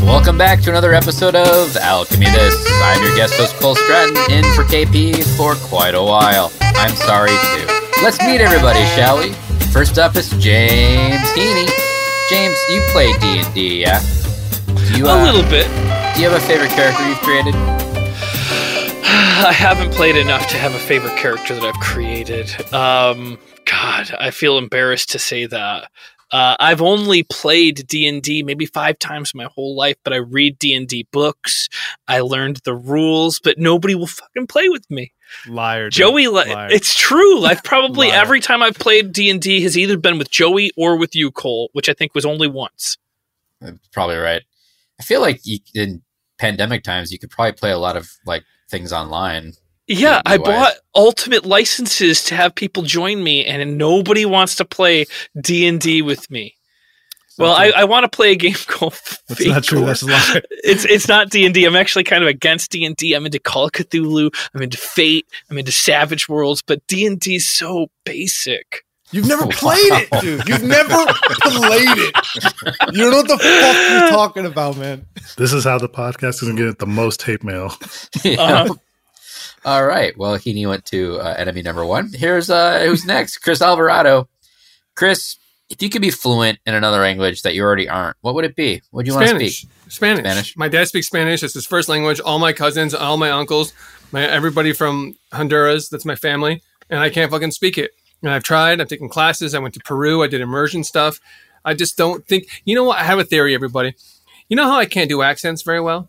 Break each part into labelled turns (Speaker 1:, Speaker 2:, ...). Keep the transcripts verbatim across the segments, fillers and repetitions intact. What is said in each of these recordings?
Speaker 1: Welcome back to another episode of Alchemy This. I'm your guest host, Cole Stratton, in for K P for quite a while. I'm sorry, too. Let's meet everybody, shall we? First up is James Heaney. James, you play D and D, yeah? Do you, uh,
Speaker 2: a little bit.
Speaker 1: Do you have a favorite character you've created?
Speaker 2: I haven't played enough to have a favorite character that I've created. Um, God, I feel embarrassed to say that. Uh, I've only played D and D maybe five times my whole life, but I read D and D books. I learned the rules, but nobody will fucking play with me.
Speaker 3: Liar.
Speaker 2: Joey, li-
Speaker 3: Liar.
Speaker 2: It's true. I've probably,
Speaker 3: Liar.
Speaker 2: every time I've played D and D has either been with Joey or with you, Cole, which I think was only once.
Speaker 1: That's probably right. I feel like you, in pandemic times, you could probably play a lot of like things online.
Speaker 2: Yeah, I
Speaker 1: D and D
Speaker 2: bought ultimate licenses to have people join me, and nobody wants to play D and D with me. Well, I, I want to play a game called
Speaker 3: That's
Speaker 2: Fate
Speaker 3: not true.
Speaker 2: Core.
Speaker 3: That's a lie.
Speaker 2: It's it's not D and D. I'm actually kind of against D and D. I'm into Call of Cthulhu. I'm into Fate. I'm into Savage Worlds. But D and D is so basic.
Speaker 4: You've never played it, dude. You've never played it. You don't know what the fuck you're talking about, man.
Speaker 3: This is how the podcast is going to get the most hate mail.
Speaker 1: Yeah.
Speaker 2: Uh-huh.
Speaker 1: All right. Well, Heaney went to uh, enemy number one. Here's uh, who's next? Chris Alvarado. Chris, if you could be fluent in another language that you already aren't, what would it be? What would you want to
Speaker 5: Spanish.
Speaker 1: speak?
Speaker 5: Spanish.
Speaker 1: Spanish.
Speaker 5: My dad speaks Spanish. It's his first language. All my cousins, all my uncles, my everybody from Honduras, that's my family, and I can't fucking speak it. And I've tried. I've taken classes. I went to Peru. I did immersion stuff. I just don't think... You know what? I have a theory, everybody. You know how I can't do accents very well?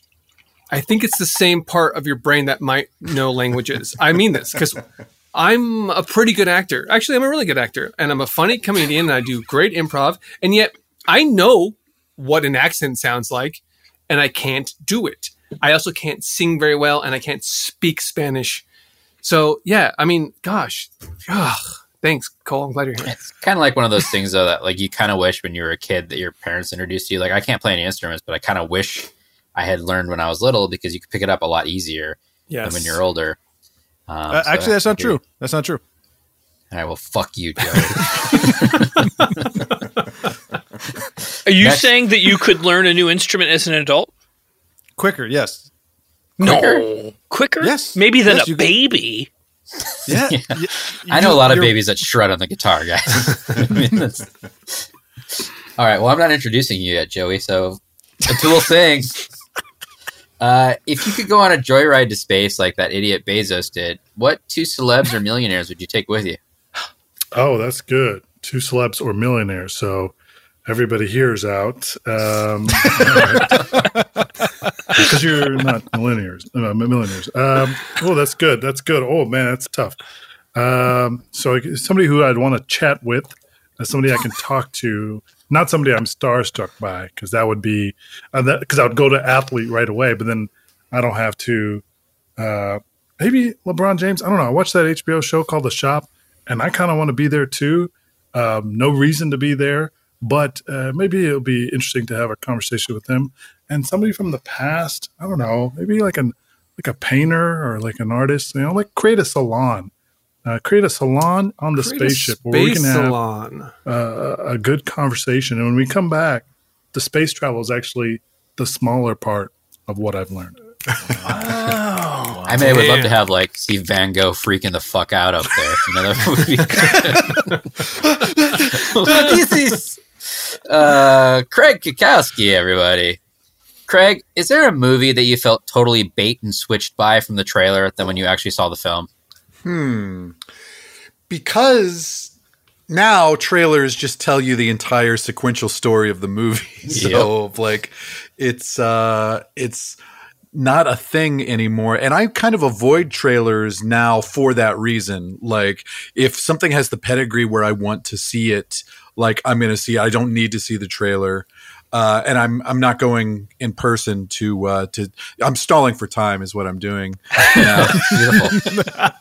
Speaker 5: I think it's the same part of your brain that might know languages. I mean this because I'm a pretty good actor. Actually, I'm a really good actor, and I'm a funny comedian, and I do great improv. And yet, I know what an accent sounds like, and I can't do it. I also can't sing very well, and I can't speak Spanish. So, yeah, I mean, gosh. Ugh. Thanks, Cole. I'm glad you're here.
Speaker 1: It's kind of like one of those things, though, that like you kind of wish when you were a kid that your parents introduced you. Like, I can't play any instruments, but I kind of wish I had learned when I was little because you could pick it up a lot easier
Speaker 5: Yes.
Speaker 1: than when you're older. Um,
Speaker 4: Uh,
Speaker 1: so
Speaker 4: actually, that's not
Speaker 1: I-
Speaker 4: true. That's not true.
Speaker 1: And I will fuck you, Joey.
Speaker 2: Are you
Speaker 1: Next.
Speaker 2: saying that you could learn a new instrument as an adult?
Speaker 4: Quicker, yes.
Speaker 2: No. Quicker?
Speaker 4: Yes.
Speaker 2: Maybe than
Speaker 4: Yes,
Speaker 2: a
Speaker 4: you could-
Speaker 2: baby.
Speaker 4: Yeah.
Speaker 1: Yeah.
Speaker 4: Y-
Speaker 1: I know
Speaker 4: you-
Speaker 1: a lot of
Speaker 4: you're-
Speaker 1: babies that shred on the guitar, guys. I mean, that's... All right. Well, I'm not introducing you yet, Joey. So, a cool thing. Uh, if you could go on a joyride to space like that idiot Bezos did, what two celebs or millionaires would you take with you?
Speaker 3: Oh, that's good. Two celebs or millionaires. So everybody here is out. Um, because you're not millionaires. Uh, millionaires. Um, oh, that's good. That's good. Oh, man, that's tough. Um, so somebody who I'd want to chat with, uh, somebody I can talk to, not somebody I'm starstruck by, because that would be uh, that because I would go to athlete right away, but then I don't have to. Uh, maybe LeBron James. I don't know. I watched that H B O show called The Shop, and I kind of want to be there too. Um, no reason to be there, but uh, maybe it'll be interesting to have a conversation with him and somebody from the past. I don't know. Maybe like an like a painter or like an artist. You know, like create a salon. Uh, create a salon on the
Speaker 5: Create a
Speaker 3: spaceship where we
Speaker 5: space
Speaker 3: can have
Speaker 5: salon.
Speaker 3: uh, a good conversation. And when we come back, the space travel is actually the smaller part of what I've learned.
Speaker 5: Wow.
Speaker 1: I mean, I would love
Speaker 5: Damn.
Speaker 1: to have like see Van Gogh freaking the fuck out up there. You know, that would be good. This is uh, Craig Kukowski, everybody. Craig, is there a movie that you felt totally bait and switched by from the trailer than when you actually saw the film?
Speaker 4: Hmm. Because now trailers just tell you the entire sequential story of the movie. So like it's uh it's not a thing anymore. And I kind of avoid trailers now for that reason. Like if something has the pedigree where I want to see it, like I'm going to see it. I don't need to see the trailer. Uh, and I'm I'm not going in person to uh, to. I'm stalling for time, is what I'm doing. Now.
Speaker 1: Beautiful.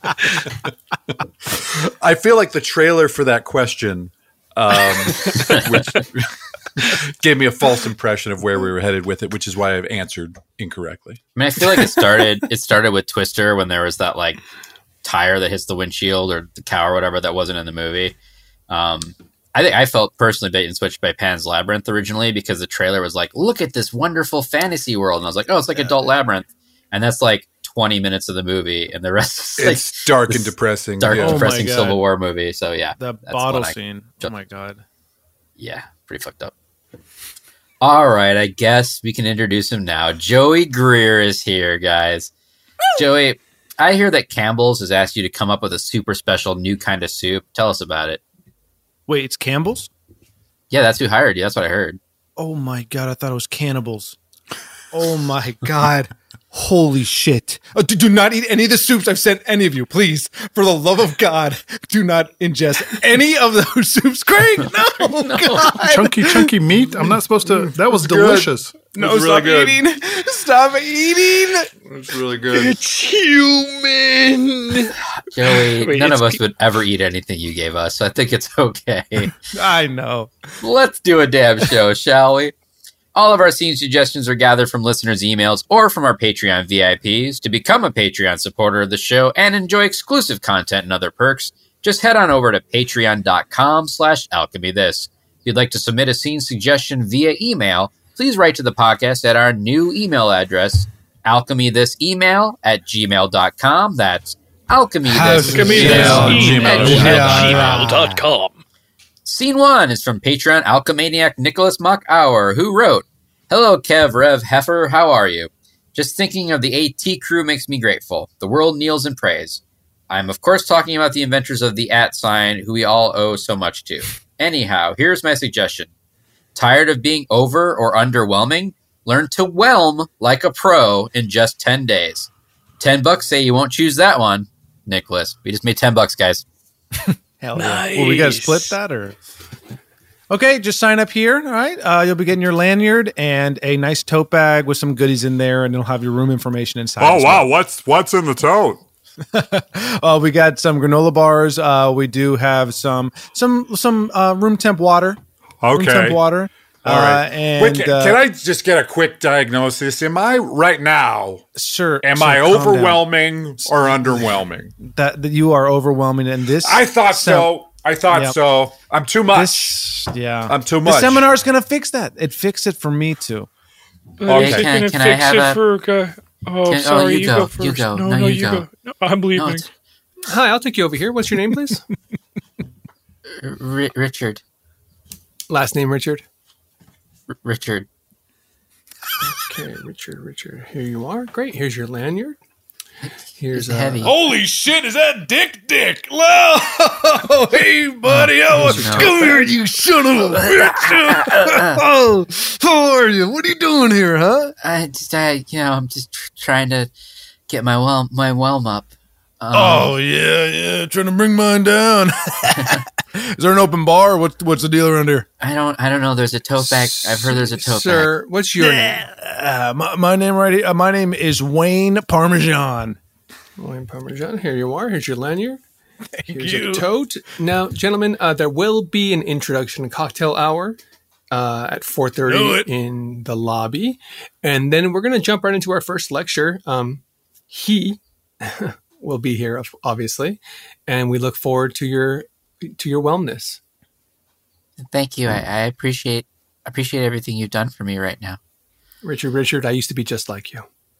Speaker 4: I feel like the trailer for that question, um, which gave me a false impression of where we were headed with it, which is why I've answered incorrectly.
Speaker 1: I mean, I feel like it started. It started with Twister when there was that like tire that hits the windshield or the cow or whatever that wasn't in the movie. Um, I think I felt personally bait and switched by Pan's Labyrinth originally because the trailer was like, look at this wonderful fantasy world. And I was like, oh, it's like yeah. Adult Labyrinth. And that's like twenty minutes of the movie. And the rest is like,
Speaker 4: it's dark and depressing.
Speaker 1: Dark
Speaker 4: yeah.
Speaker 1: and depressing
Speaker 6: oh
Speaker 1: Civil War movie. So yeah.
Speaker 6: The bottle scene. I, oh my God.
Speaker 1: Yeah. Pretty fucked up. All right. I guess we can introduce him now. Joey Greer is here, guys. Joey, I hear that Campbell's has asked you to come up with a super special new kind of soup. Tell us about it.
Speaker 6: Wait, it's Campbell's?
Speaker 1: Yeah, that's who hired you. That's what I heard.
Speaker 6: Oh my God, I thought it was cannibals. Oh my God. Holy shit. Oh, do, do not eat any of the soups I've sent any of you, please. For the love of God, do not ingest any of those soups. Craig, no, no. God.
Speaker 3: Chunky, chunky meat? I'm not supposed to. That was delicious.
Speaker 6: No,
Speaker 4: it's
Speaker 6: stop
Speaker 4: really
Speaker 6: eating. Stop eating.
Speaker 4: It's really good.
Speaker 2: It's human.
Speaker 1: Joey,
Speaker 2: Wait,
Speaker 1: none of us
Speaker 2: pe-
Speaker 1: would ever eat anything you gave us, so I think it's okay.
Speaker 6: I know.
Speaker 1: Let's do a damn show, shall we? All of our scene suggestions are gathered from listeners' emails or from our Patreon V I Ps. To become a Patreon supporter of the show and enjoy exclusive content and other perks, just head on over to patreon.com slash alchemy this. If you'd like to submit a scene suggestion via email, please write to the podcast at our new email address, alchemythisemail at gmail.com. That's alchemythisemail at gmail dot com. Scene one is from Patreon Alchemaniac Nicholas Muck Hour, who wrote, hello, Kev, Rev, Heifer, how are you? Just thinking of the AT crew makes me grateful. The world kneels in praise. I'm, of course, talking about the inventors of the at sign, who we all owe so much to. Anyhow, here's my suggestion. Tired of being over or underwhelming? Learn to whelm like a pro in just ten days. Ten bucks say you won't choose that one. Nicholas, we just made ten bucks, guys.
Speaker 6: Hell
Speaker 2: nice.
Speaker 6: yeah. Well, we got to split that or? Okay, just sign up here. All right. Uh, you'll be getting your lanyard and a nice tote bag with some goodies in there, and it'll have your room information inside.
Speaker 7: Oh, wow.
Speaker 6: Well.
Speaker 7: What's what's in the tote?
Speaker 6: uh, we got some granola bars. Uh, we do have some some some uh, room temp water.
Speaker 7: Okay.
Speaker 6: Room temp water.
Speaker 7: All right.
Speaker 6: Uh, and
Speaker 7: Wait, can,
Speaker 6: uh,
Speaker 7: can I just get a quick diagnosis? Am I right now?
Speaker 6: Sure.
Speaker 7: Am
Speaker 6: sure,
Speaker 7: I
Speaker 6: calm
Speaker 7: overwhelming or underwhelming?
Speaker 6: That, that you are overwhelming, and this.
Speaker 7: I thought
Speaker 6: sem-
Speaker 7: so. I thought
Speaker 6: Yep.
Speaker 7: so. I'm too much.
Speaker 6: This, yeah,
Speaker 7: I'm too
Speaker 6: The
Speaker 7: much.
Speaker 6: seminar's gonna fix that. It fixed it for me too.
Speaker 7: Okay.
Speaker 2: Is it
Speaker 1: Can-
Speaker 2: gonna
Speaker 1: can I
Speaker 2: fix
Speaker 1: have
Speaker 2: it
Speaker 1: a-
Speaker 2: for? Uh, oh,
Speaker 1: Can- oh,
Speaker 2: sorry.
Speaker 1: you
Speaker 2: you
Speaker 1: go,
Speaker 2: go,
Speaker 1: you
Speaker 2: first.
Speaker 1: go.
Speaker 2: No,
Speaker 1: No,
Speaker 2: no,
Speaker 1: you
Speaker 2: you
Speaker 1: go.
Speaker 2: go. No, I'm
Speaker 1: No,
Speaker 2: leaving.
Speaker 1: it's-
Speaker 5: Hi, I'll take you over here. What's your name, please?
Speaker 1: R- Richard.
Speaker 5: Last name, Richard.
Speaker 1: R- Richard.
Speaker 5: Okay, Richard, Richard. Here you are. Great. Here's your lanyard. Here's
Speaker 1: It's
Speaker 5: uh,
Speaker 1: heavy.
Speaker 6: Holy shit! Is that Dick? Dick? Well, hey, buddy, how
Speaker 1: Here's your
Speaker 6: come here, you son of a bitch! Oh, how are you? What are you doing here, huh?
Speaker 1: I just, I, you know, I'm just tr- trying to get my whelm, my whelm up. Um,
Speaker 6: Oh yeah, yeah, trying to bring mine down. Is there an open bar? What, what's the deal around here?
Speaker 1: I don't, I don't know. There's a tote bag. I've heard there's a tote
Speaker 5: Sir, what's your name?
Speaker 6: Uh, my, my name right here, uh, my name is Wayne Parmesan.
Speaker 5: William Parmesan. Here you are. Here's your lanyard. Here's
Speaker 6: you.
Speaker 5: a tote. Now, gentlemen, uh, there will be an introduction cocktail hour uh, at four
Speaker 6: Do
Speaker 5: thirty
Speaker 6: it.
Speaker 5: in the lobby. And then we're going to jump right into our first lecture. Um, he will be here, obviously. And we look forward to your to your wellness.
Speaker 1: bag. Thank you. I, I appreciate, appreciate everything you've done for me right now.
Speaker 5: Richard, Richard, I used to be just like you.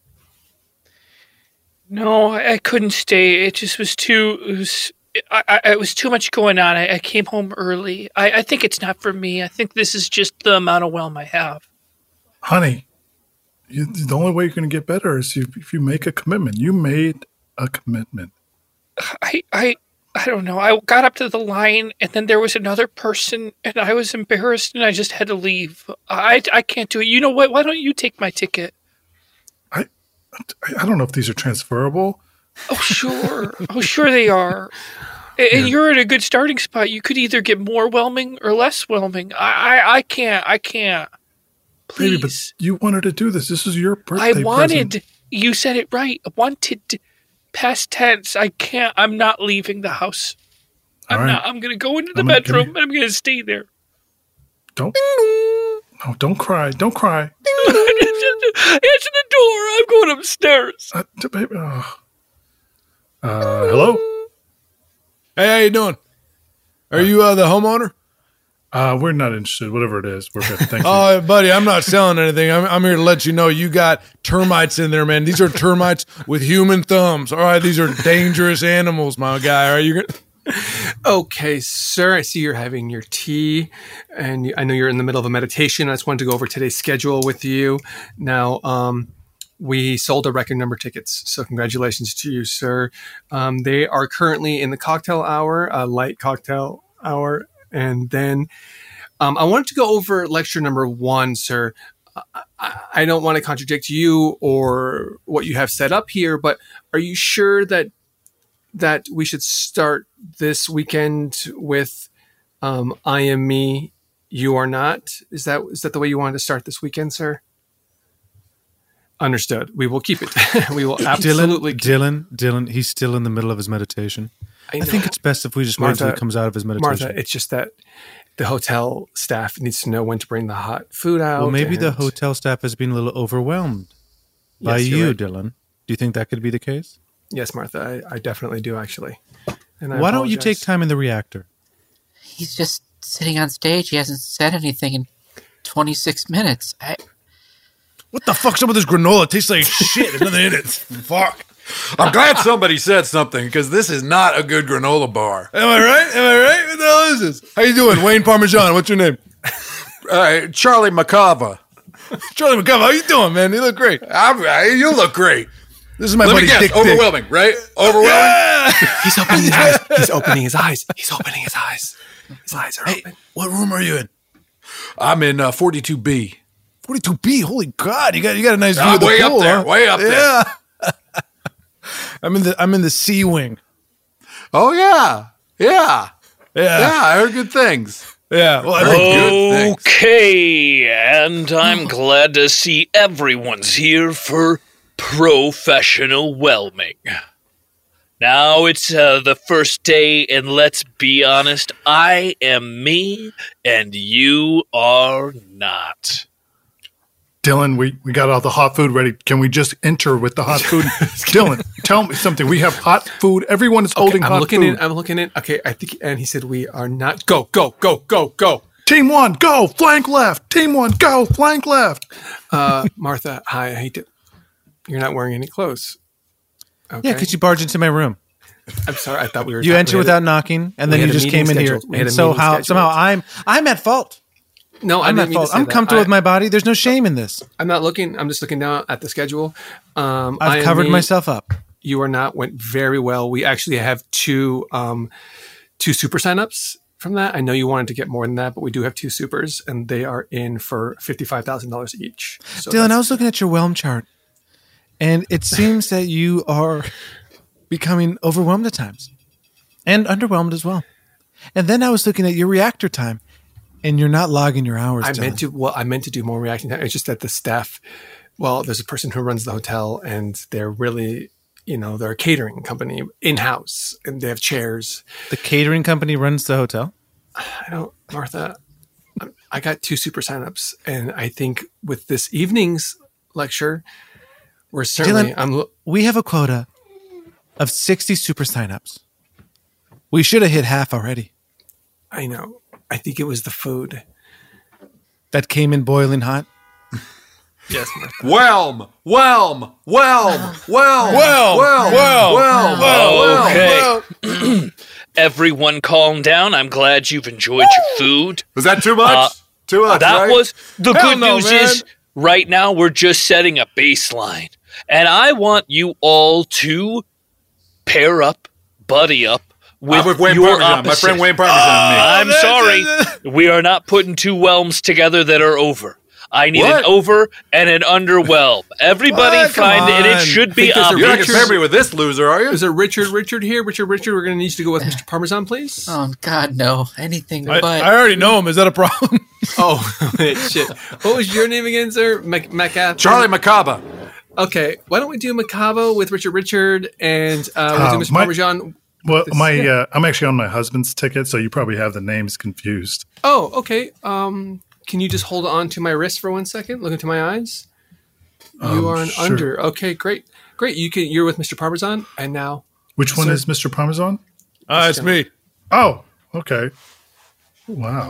Speaker 2: No, I, I couldn't stay. It just was too. It was. I, I, it was too much going on. I, I came home early. I, I think it's not for me. I think this is just the amount of whelm I have.
Speaker 3: Honey, you, the only way you're going to get better is if, if you make a commitment. You made a commitment.
Speaker 2: I, I, I don't know. I got up to the line, and then there was another person, and I was embarrassed, and I just had to leave. I, I can't do it. You know what? Why don't you take my ticket?
Speaker 3: I, I don't know if these are transferable.
Speaker 2: Oh, sure. oh, sure they are. And, and you're in a good starting spot. You could either get more whelming or less whelming. I, I, I can't. I can't.
Speaker 3: Baby, but
Speaker 2: Please.
Speaker 3: you wanted to do this. This is your birthday
Speaker 2: I wanted.
Speaker 3: present.
Speaker 2: You said it right. I wanted. Past tense. I can't. I'm not leaving the house. I'm
Speaker 3: All right.
Speaker 2: not. I'm going to go into the
Speaker 3: I'm gonna- give
Speaker 2: bedroom
Speaker 3: me-
Speaker 2: and I'm going to stay there.
Speaker 3: Don't. No, don't cry. Don't cry.
Speaker 2: Answer the door. I'm going upstairs.
Speaker 3: Uh, d- baby, oh. uh, hello?
Speaker 6: Hey, how you doing? Are you uh, the homeowner?
Speaker 3: Uh, we're not interested. Whatever it is, we're good. Thank you.
Speaker 6: Oh, buddy, I'm not selling anything. I'm, I'm here to let you know you got termites in there, man. These are termites with human thumbs. All right, these are dangerous animals, my guy. Are you gonna?
Speaker 5: Okay, sir. I see you're having your tea, and I know you're in the middle of a meditation. I just wanted to go over today's schedule with you. Now, um, we sold a record number of tickets, so congratulations to you, sir. Um, they are currently in the cocktail hour, a light cocktail hour. And then um, I wanted to go over lecture number one, sir. I, I don't want to contradict you or what you have set up here, but are you sure that that we should start this weekend with um, I am me, you are not? Is that is that the way you wanted to start this weekend, sir? Understood. We will keep it. We will absolutely
Speaker 6: Dylan,
Speaker 5: keep
Speaker 6: Dylan, Dylan, he's still in the middle of his meditation.
Speaker 5: I,
Speaker 6: I think it's best if we just wait until he comes out of his meditation.
Speaker 5: Martha, it's just that the hotel staff needs to know when to bring the hot food out.
Speaker 6: Well, maybe the
Speaker 5: and-
Speaker 6: hotel staff has been a little overwhelmed by
Speaker 5: Yes, you're
Speaker 6: you,
Speaker 5: right.
Speaker 6: Dylan. Do you think that could be the case?
Speaker 5: Yes, Martha, I, I definitely do, actually. And I
Speaker 6: Why don't you take
Speaker 5: apologize.
Speaker 6: time in the reactor?
Speaker 1: He's just sitting on stage. He hasn't said anything in twenty-six minutes. I,
Speaker 6: What the fuck's up with this granola? It tastes like shit. There's nothing in it. Fuck.
Speaker 4: I'm glad somebody said something because this is not a good granola bar.
Speaker 6: Am I right? Am I right? What the hell is this? How you doing? Wayne Parmesan. What's your name?
Speaker 4: Uh, Charlie McCava.
Speaker 6: Charlie McCover. How you doing, man? You look great.
Speaker 4: I'm, uh, you look great.
Speaker 6: This is my
Speaker 4: Let me
Speaker 6: buddy
Speaker 4: guess.
Speaker 6: Dick Dick.
Speaker 4: Overwhelming, right? Overwhelming.
Speaker 5: He's opening his eyes. He's opening his eyes. He's opening his eyes. His eyes are
Speaker 6: Hey,
Speaker 5: open.
Speaker 6: what room are you in?
Speaker 4: I'm in uh, forty-two B.
Speaker 6: forty-two B. Holy God, you got you got a nice view
Speaker 4: I'm
Speaker 6: of the
Speaker 4: way up
Speaker 6: pool,
Speaker 4: there,
Speaker 6: huh?
Speaker 4: way up there.
Speaker 6: Yeah. I'm in the I'm in the C wing.
Speaker 4: Oh yeah, yeah,
Speaker 6: Yeah.
Speaker 4: yeah. I heard good things.
Speaker 6: Yeah. Well, I
Speaker 4: Very
Speaker 6: think
Speaker 4: good things.
Speaker 2: Okay, and I'm glad to see everyone's here for professional whelming. Now it's uh, the first day, and let's be honest, I am me, and you are not.
Speaker 3: Dylan, we, we got all the hot food ready. Can we just enter with the hot food? Dylan, tell me something. We have hot food. Everyone is holding
Speaker 5: I'm
Speaker 3: hot
Speaker 5: looking
Speaker 3: food.
Speaker 5: in. I'm looking in. Okay, I think. And he said we are not. Go, go, go, go, go.
Speaker 3: Team one, go. Flank left. Team one, go. Flank left.
Speaker 5: Uh, Martha, hi. I hate to. You're not wearing any clothes. Okay.
Speaker 6: yeah, because you barged into my room.
Speaker 5: I'm sorry. I thought we were.
Speaker 6: You
Speaker 5: we
Speaker 6: enter
Speaker 5: had
Speaker 6: without
Speaker 5: a-
Speaker 6: knocking, and
Speaker 5: we
Speaker 6: then
Speaker 5: had
Speaker 6: you
Speaker 5: a
Speaker 6: just
Speaker 5: meeting
Speaker 6: came in here.
Speaker 5: scheduled. We had
Speaker 6: And
Speaker 5: a
Speaker 6: so
Speaker 5: meeting
Speaker 6: how
Speaker 5: scheduled.
Speaker 6: somehow I'm I'm at fault.
Speaker 5: No, I
Speaker 6: I'm
Speaker 5: didn't
Speaker 6: at
Speaker 5: mean to
Speaker 6: fault.
Speaker 5: say
Speaker 6: I'm
Speaker 5: that.
Speaker 6: comfortable
Speaker 5: I-
Speaker 6: with my body. There's no shame in this.
Speaker 5: I'm not looking. I'm just looking down at the schedule. Um, I
Speaker 6: I've
Speaker 5: am
Speaker 6: covered
Speaker 5: me,
Speaker 6: myself up.
Speaker 5: You are not. Went very well. We actually have two um, two super signups from that. I know you wanted to get more than that, but we do have two supers, and they are in for fifty five thousand dollars each. So
Speaker 6: Dylan, I
Speaker 5: that's-
Speaker 6: was looking at your whelm chart, and it seems that you are becoming overwhelmed at times, and underwhelmed as well. And then I was looking at your reactor time, and you're not logging your hours.
Speaker 5: I
Speaker 6: Dylan.
Speaker 5: meant to. Well, I meant to do more reacting time. It's just that the staff. Well, there's a person who runs the hotel, and they're really, you know, they're a catering company in house, and they have chairs.
Speaker 6: The catering company runs the hotel.
Speaker 5: I don't, Martha. I got two super signups, and I think with this evening's lecture, we're certainly.
Speaker 6: Dylan,
Speaker 5: I'm.
Speaker 6: We have a quota of sixty super signups. We should have hit half already.
Speaker 5: I know. I think it was the food.
Speaker 6: That came in boiling hot.
Speaker 5: Yes, Martha.
Speaker 4: Whelm, whelm, whelm, whelm,
Speaker 6: Whelm,
Speaker 4: whelm,
Speaker 6: whelm,
Speaker 4: whelm, whelm.
Speaker 2: Okay. Everyone calm down. I'm glad you've enjoyed your food.
Speaker 4: Was that too much?
Speaker 2: Uh,
Speaker 4: too much.
Speaker 2: That
Speaker 4: right?
Speaker 2: was the
Speaker 6: Hell
Speaker 2: good
Speaker 6: no,
Speaker 2: news
Speaker 6: man.
Speaker 2: is right now we're just setting a baseline. And I want you all to pair up, buddy up with,
Speaker 4: I'm with Wayne
Speaker 2: your
Speaker 4: Parmesan.
Speaker 2: opposite.
Speaker 4: My friend Wayne Parmesan and me.
Speaker 2: I'm sorry. We are not putting two whelms together that are over. I need
Speaker 4: What?
Speaker 2: an over and an underwhelm. Everybody
Speaker 6: What? Come
Speaker 2: find it. It
Speaker 6: on.
Speaker 2: should be
Speaker 5: Think there's a
Speaker 4: You're not
Speaker 2: obvious.
Speaker 4: going to pair me with this loser, are you?
Speaker 5: Is there Richard? Richard here? Richard? Richard? We're going to need you to go with Mister Parmesan, please.
Speaker 1: oh, God, no. Anything
Speaker 6: I,
Speaker 1: but.
Speaker 6: I already know him. Is that a problem?
Speaker 5: Oh, wait, shit. What was your name again, sir? Mac- Macath?
Speaker 4: Charlie Macaba.
Speaker 5: Okay, why don't we do Macabo with Richard Richard and uh, we'll do
Speaker 3: Uh,
Speaker 5: Mister
Speaker 3: my-
Speaker 5: Parmesan.
Speaker 3: Well,
Speaker 5: This-
Speaker 3: my
Speaker 5: yeah.
Speaker 3: uh, I'm actually on my husband's ticket, so you probably have the names confused.
Speaker 5: Oh, okay. Um, can you just hold on to my wrist for one second? Look into my eyes. You
Speaker 3: Um,
Speaker 5: are an
Speaker 3: sure.
Speaker 5: under. Okay, great, great. You can. You're with Mister Parmesan, and now
Speaker 3: Which one
Speaker 5: Sir.
Speaker 3: is Mister Parmesan?
Speaker 6: Ah, it's me.
Speaker 3: Oh, okay. Wow.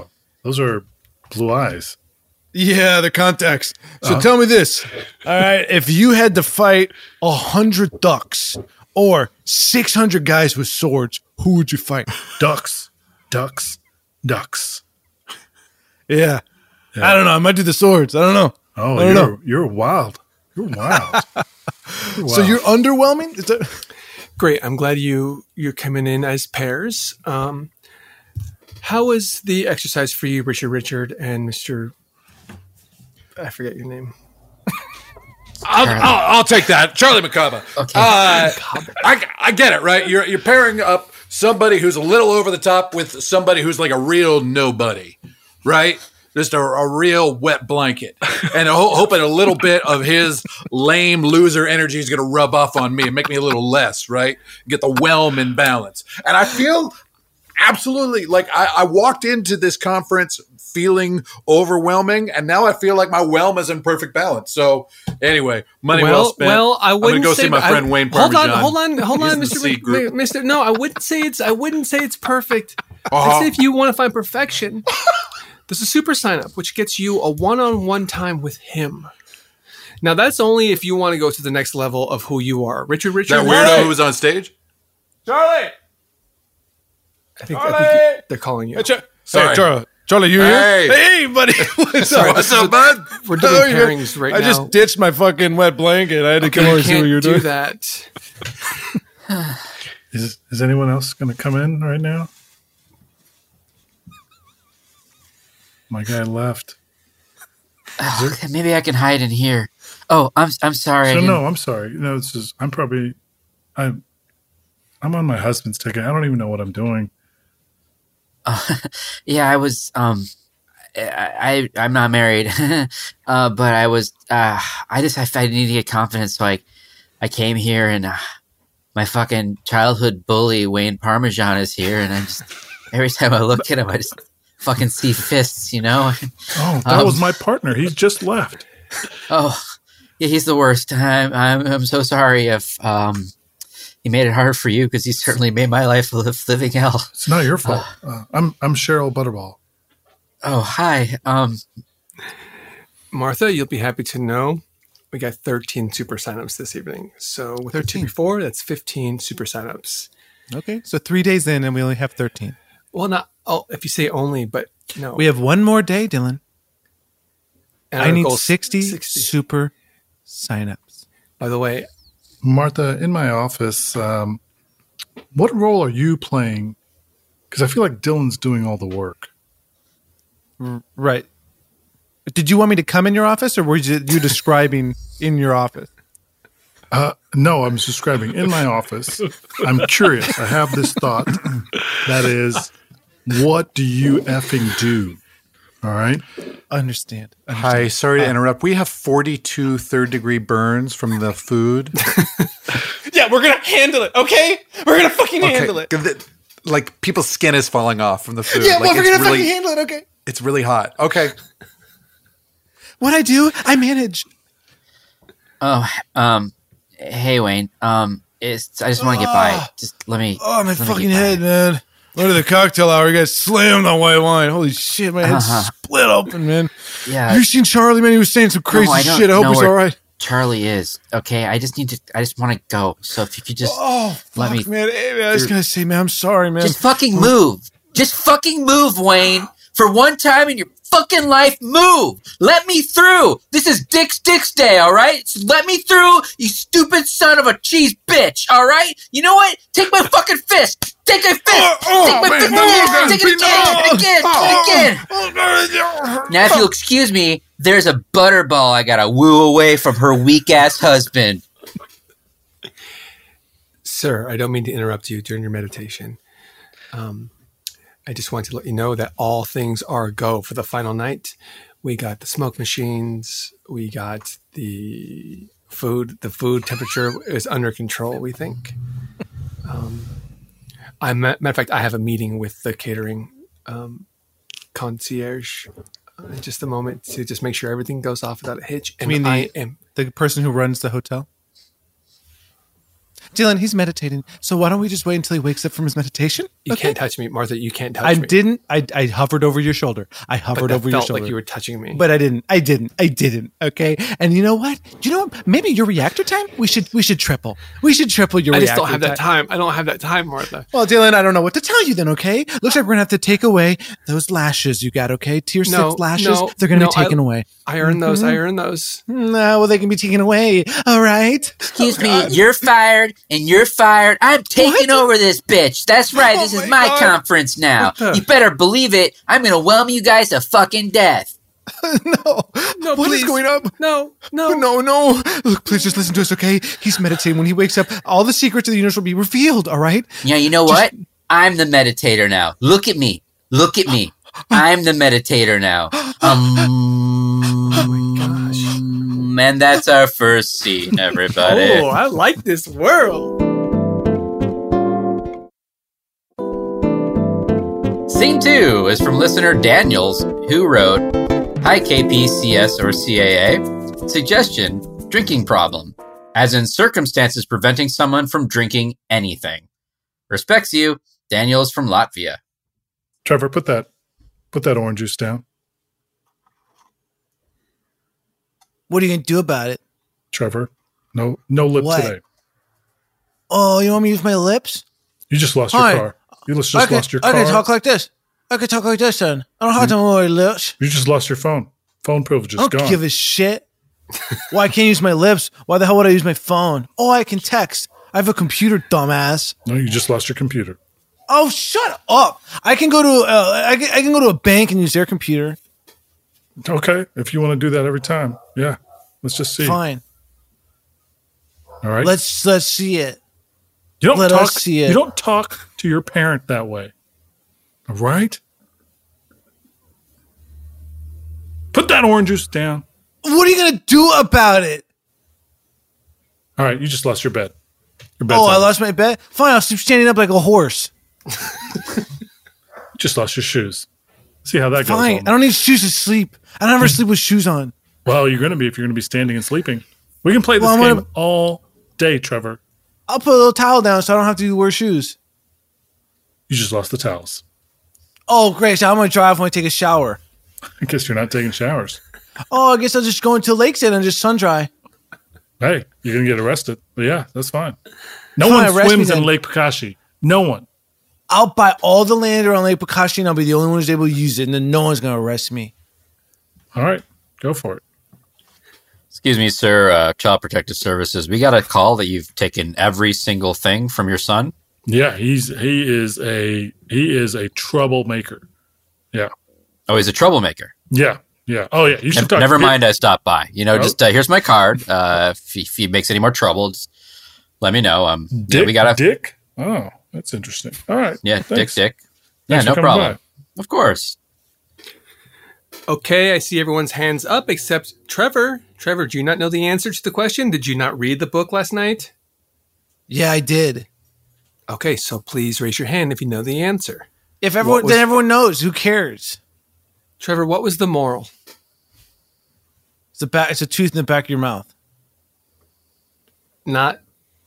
Speaker 3: Those are blue eyes.
Speaker 6: Yeah, the contacts. So
Speaker 3: Uh-huh.
Speaker 6: tell me this. All right, if you had to fight a hundred ducks or six hundred guys with swords, who would you fight?
Speaker 3: Ducks, ducks, ducks.
Speaker 6: Yeah.
Speaker 3: Yeah.
Speaker 6: I don't know. I might do the swords. I don't know.
Speaker 3: Oh,
Speaker 6: I
Speaker 3: you're
Speaker 6: don't know.
Speaker 3: you're wild. You're wild. You're
Speaker 6: So
Speaker 3: wild.
Speaker 6: you're underwhelming? Is that-
Speaker 5: Great. I'm glad you you're coming in as pairs. Um, how was the exercise for you, Richard Richard and Mister I forget your name.
Speaker 4: I'll, I'll, I'll take that, Charlie McCava.
Speaker 1: Okay.
Speaker 4: Uh, I, I get it, right? You're you're pairing up somebody who's a little over the top with somebody who's like a real nobody, right? Just a, a real wet blanket, and ho- hoping a little bit of his lame loser energy is going to rub off on me and make me a little less, right? Get the whelm in balance. And I feel absolutely like I, I walked into this conference feeling overwhelming, and now I feel like my whelm is in perfect balance. So anyway, money well,
Speaker 5: well,
Speaker 4: spent.
Speaker 5: well, I
Speaker 4: I'm gonna
Speaker 5: wouldn't
Speaker 4: go
Speaker 5: say
Speaker 4: see my
Speaker 5: I-
Speaker 4: friend Wayne
Speaker 5: Hold
Speaker 4: Parmesan.
Speaker 5: on, hold on, hold
Speaker 4: He's
Speaker 5: on,
Speaker 4: in the
Speaker 5: Mister
Speaker 4: C
Speaker 5: Ri-
Speaker 4: group.
Speaker 5: Mister No, I wouldn't say it's. I wouldn't say it's perfect.
Speaker 4: Uh-huh.
Speaker 5: I'd say if you want to find perfection, there's a super sign up which gets you a one-on-one time with him. Now that's only if you want to go to the next level of who you are, Richard. Richard,
Speaker 4: That weirdo who was on stage.
Speaker 6: Charlie!
Speaker 5: I think, I think you- they're calling you.
Speaker 6: Char-
Speaker 4: Sorry.
Speaker 6: Hey, Charlie. Charlie, you
Speaker 4: Hey.
Speaker 6: here? Hey, buddy. What's
Speaker 5: Sorry,
Speaker 6: up?
Speaker 5: this
Speaker 4: What's up, bud?
Speaker 5: We're doing
Speaker 6: Oh, you're-
Speaker 5: pairings right
Speaker 6: I
Speaker 5: now.
Speaker 6: just ditched my fucking wet blanket. I had to come
Speaker 5: you
Speaker 6: over and see
Speaker 5: can't
Speaker 6: what you were
Speaker 5: do
Speaker 6: doing.
Speaker 5: that.
Speaker 3: Is is anyone else going to come in right now? My guy left.
Speaker 1: Oh, okay, maybe I can hide in here. Oh, I'm I'm sorry. I
Speaker 3: So
Speaker 1: didn't-
Speaker 3: no, I'm sorry. No, it's just I'm probably I'm I'm on my husband's ticket. I don't even know what I'm doing.
Speaker 1: Yeah, I was. Um, I, I I'm not married, uh, but I was. Uh, I just I, I need to get confidence, so I I came here, and uh, my fucking childhood bully Wayne Parmesan is here, and I just every time I look at him, I just fucking see fists, you know.
Speaker 3: Oh, that
Speaker 1: Um,
Speaker 3: was my partner. He's just left.
Speaker 1: Oh, yeah, he's the worst. I'm I'm, I'm so sorry if um he made it hard for you, because he certainly made my life a live, living hell.
Speaker 3: It's not your fault. Uh, I'm I'm Cheryl Butterball.
Speaker 1: Oh, hi. Um,
Speaker 5: Martha, you'll be happy to know we got thirteen super signups this evening. So with the two
Speaker 6: thirteen.
Speaker 5: before, that's fifteen super signups.
Speaker 6: Okay, so three days in and we only have thirteen.
Speaker 5: Well, not oh, if you say only, but no.
Speaker 6: We have one more day, Dylan.
Speaker 5: And
Speaker 6: I
Speaker 5: our
Speaker 6: need
Speaker 5: goal's
Speaker 6: sixty,
Speaker 5: sixty.
Speaker 6: super signups.
Speaker 5: By the way,
Speaker 3: Martha, in my office, um, what role are you playing? Because I feel like Dylan's doing all the work.
Speaker 6: Right. Did you want me to come in your office, or were you, you describing in your office?
Speaker 3: Uh, no, I'm describing in my office. I'm curious. I have this thought that is, what do you effing do? All right.
Speaker 6: Understand.
Speaker 4: Hi, sorry to interrupt. We have forty-two third degree burns from the food.
Speaker 6: Yeah, we're gonna handle it. Okay, we're gonna fucking handle it.
Speaker 4: The- Like people's skin is falling off from the food.
Speaker 6: Yeah,
Speaker 4: like,
Speaker 6: well, we're
Speaker 4: it's
Speaker 6: gonna
Speaker 4: really,
Speaker 6: fucking handle it. Okay.
Speaker 4: It's really hot. Okay.
Speaker 6: What I do, I manage.
Speaker 1: oh, um, hey Wayne. Um, it's I just want to get by. Just let me.
Speaker 6: Oh, my
Speaker 1: let me
Speaker 6: fucking
Speaker 1: get by.
Speaker 6: head, man. Look at the cocktail hour. You guys slammed on white wine. Holy shit, my head's
Speaker 1: Uh-huh.
Speaker 6: split open, man.
Speaker 1: Yeah.
Speaker 6: You seen Charlie, man? He was saying some crazy
Speaker 1: I don't
Speaker 6: shit. I hope
Speaker 1: know
Speaker 6: he's
Speaker 1: where-
Speaker 6: all right.
Speaker 1: Charlie is okay. I just need to. I just want to go. So if you could just
Speaker 6: Oh,
Speaker 1: let
Speaker 6: fuck,
Speaker 1: me-
Speaker 6: man. Hey, man. I just gotta say, man, I'm sorry, man.
Speaker 1: just fucking move. Just fucking move, Wayne. For one time in your fucking life, move. Let me through. This is Dick's Dick's Day, all right? So let me through, you stupid son of a cheese bitch, all right? You know what? Take my fucking fist. Take my fist.
Speaker 6: oh,
Speaker 1: Take my
Speaker 6: man,
Speaker 1: fist
Speaker 6: no,
Speaker 1: again.
Speaker 6: man,
Speaker 1: Take it
Speaker 6: be-
Speaker 1: again.
Speaker 6: no.
Speaker 1: Again.
Speaker 6: Oh,
Speaker 1: Again. Now, if you'll excuse me, there's a butterball I gotta woo away from her weak ass husband.
Speaker 5: sir, I don't mean to interrupt you during your meditation. Um, I just want to let you know that all things are a go for the final night. We got the smoke machines. We got the food. The food temperature is under control, we think. Um, I matter of fact, I have a meeting with the catering um, concierge uh, in just a moment to just make sure everything goes off without a hitch. And
Speaker 6: mean the-
Speaker 5: I am
Speaker 6: The person who runs the hotel. Dylan, he's meditating. So why don't we just wait until he wakes up from his meditation?
Speaker 5: You
Speaker 6: Okay.
Speaker 5: can't touch me, Martha. You can't touch
Speaker 6: I
Speaker 5: me.
Speaker 6: didn't. I, I hovered over your shoulder. I
Speaker 5: But
Speaker 6: hovered
Speaker 5: that
Speaker 6: over your
Speaker 5: felt
Speaker 6: shoulder.
Speaker 5: like you were touching me.
Speaker 6: But I didn't. I didn't. I didn't. Okay. And you know what? You know what? Maybe your reactor time. We should. We should triple. We should triple your.
Speaker 5: I
Speaker 6: reactor
Speaker 5: just don't have that
Speaker 6: time.
Speaker 5: time. I don't have that time, Martha.
Speaker 6: Well, Dylan, I don't know what to tell you then. Okay. Looks like we're gonna have to take away those lashes you got. Okay. Tier
Speaker 5: No,
Speaker 6: six lashes.
Speaker 5: no,
Speaker 6: They're gonna
Speaker 5: no,
Speaker 6: be taken
Speaker 5: I-
Speaker 6: away.
Speaker 5: I earned those.
Speaker 6: Mm-hmm.
Speaker 5: I earned those.
Speaker 6: No, well, they can be taken away. All right.
Speaker 1: Excuse me, you're fired and you're fired. I'm taking
Speaker 6: What?
Speaker 1: over this bitch. That's right.
Speaker 6: Oh
Speaker 1: This is
Speaker 6: my
Speaker 1: my
Speaker 6: God.
Speaker 1: conference now.
Speaker 5: What the-
Speaker 1: You better believe it. I'm going to whelm you guys to fucking death.
Speaker 6: no.
Speaker 5: No,
Speaker 6: What is
Speaker 5: please.
Speaker 6: going on?
Speaker 5: No, no,
Speaker 6: No, no. Look, please just listen to us, okay? He's meditating. When he wakes up, all the secrets of the universe will be revealed, all right?
Speaker 1: Yeah, you know what? I'm the meditator now. Look at me. Look at me. I'm the meditator now. Um,
Speaker 5: Oh my gosh.
Speaker 1: and that's our first scene, everybody.
Speaker 5: Oh, I like this world.
Speaker 1: Scene two is from listener Daniels, who wrote, Hi K P, C S, or C A A. Suggestion, drinking problem, as in circumstances preventing someone from drinking anything. Respects you, Daniels from Latvia.
Speaker 3: Trevor, put that put that orange juice down.
Speaker 6: What are you going to do about it?
Speaker 3: Trevor, no no lip
Speaker 6: What?
Speaker 3: today.
Speaker 6: Oh, you want me to use my lips?
Speaker 3: You just lost your
Speaker 6: Hi.
Speaker 3: car. You just
Speaker 6: I can,
Speaker 3: lost your
Speaker 6: I
Speaker 3: car.
Speaker 6: can talk like this. I can talk like this then. I don't have to move my lips.
Speaker 3: You just lost your phone. Phone privilege is
Speaker 6: I don't
Speaker 3: gone.
Speaker 6: give a shit. Why I can't use my lips? Why the hell would I use my phone? Oh, I can text. I have a computer, dumbass.
Speaker 3: no, you just lost your computer.
Speaker 6: Oh, shut up! I can go to uh, I can, I can go to a bank and use their computer.
Speaker 3: Okay, if you want to do that every time, yeah. Let's just see.
Speaker 6: Fine.
Speaker 3: All right.
Speaker 6: Let's let's see it.
Speaker 3: you don't
Speaker 6: let
Speaker 3: talk.
Speaker 6: us see it.
Speaker 3: You don't talk to your parent that way. All right. Put that orange juice down.
Speaker 6: What are you gonna do about it?
Speaker 3: All right, you just lost your bed. Your bed's
Speaker 6: Oh, I
Speaker 3: on.
Speaker 6: lost my bed. Fine, I'll sleep standing up like a horse.
Speaker 3: You just lost your shoes. See how that
Speaker 6: Fine,
Speaker 3: goes.
Speaker 6: I don't need shoes to sleep. I don't ever sleep with shoes on.
Speaker 3: Well, you're going to be if you're going to be standing and sleeping. We can play this
Speaker 6: Well, I'm
Speaker 3: game
Speaker 6: gonna-
Speaker 3: all day, Trevor.
Speaker 6: I'll put a little towel down so I don't have to wear shoes.
Speaker 3: You just lost the towels.
Speaker 6: Oh, great! So I'm gonna drive when I take a shower.
Speaker 3: I guess you're not taking showers.
Speaker 6: Oh, I guess I'll just go into lakes and just sun dry.
Speaker 3: Hey, you're going to get arrested. But yeah, that's fine. No
Speaker 6: Fine,
Speaker 3: one
Speaker 6: arrest me
Speaker 3: swims in
Speaker 6: then.
Speaker 3: Lake Pakashi. No one.
Speaker 6: I'll buy all the land around Lake Pakashi and I'll be the only one who's able to use it, and then no one's gonna arrest me.
Speaker 3: All right, go for it.
Speaker 1: Excuse me, sir, uh, Child Protective Services. We got a call that you've taken every single thing from your son.
Speaker 3: Yeah, he's he is a he is a troublemaker. Yeah,
Speaker 1: Oh, he's a troublemaker.
Speaker 3: yeah, yeah. Oh yeah, you should
Speaker 1: Nev-
Speaker 3: talk.
Speaker 1: Never
Speaker 3: here-
Speaker 1: mind, I stopped by. You know,
Speaker 3: Oh.
Speaker 1: just uh, here's my card. Uh, if, he, if he makes any more trouble, just let me know. Um, yeah,
Speaker 3: Dick.
Speaker 1: we got a
Speaker 3: Dick. Oh, that's interesting. All right.
Speaker 1: yeah,
Speaker 3: Thanks.
Speaker 1: Dick, Dick. Yeah,
Speaker 3: Thanks
Speaker 1: no
Speaker 3: for coming
Speaker 1: problem. Of course.
Speaker 5: Okay, I see everyone's hands up except Trevor. Trevor, do you not know the answer to the question? Did you not read the book last night?
Speaker 6: Yeah, I did.
Speaker 5: Okay, so please raise your hand if you know the answer.
Speaker 6: If everyone,
Speaker 5: was-
Speaker 6: then everyone knows. Who cares?
Speaker 5: Trevor, what was the moral?
Speaker 6: It's a back. It's a tooth in the back of your mouth.
Speaker 5: Not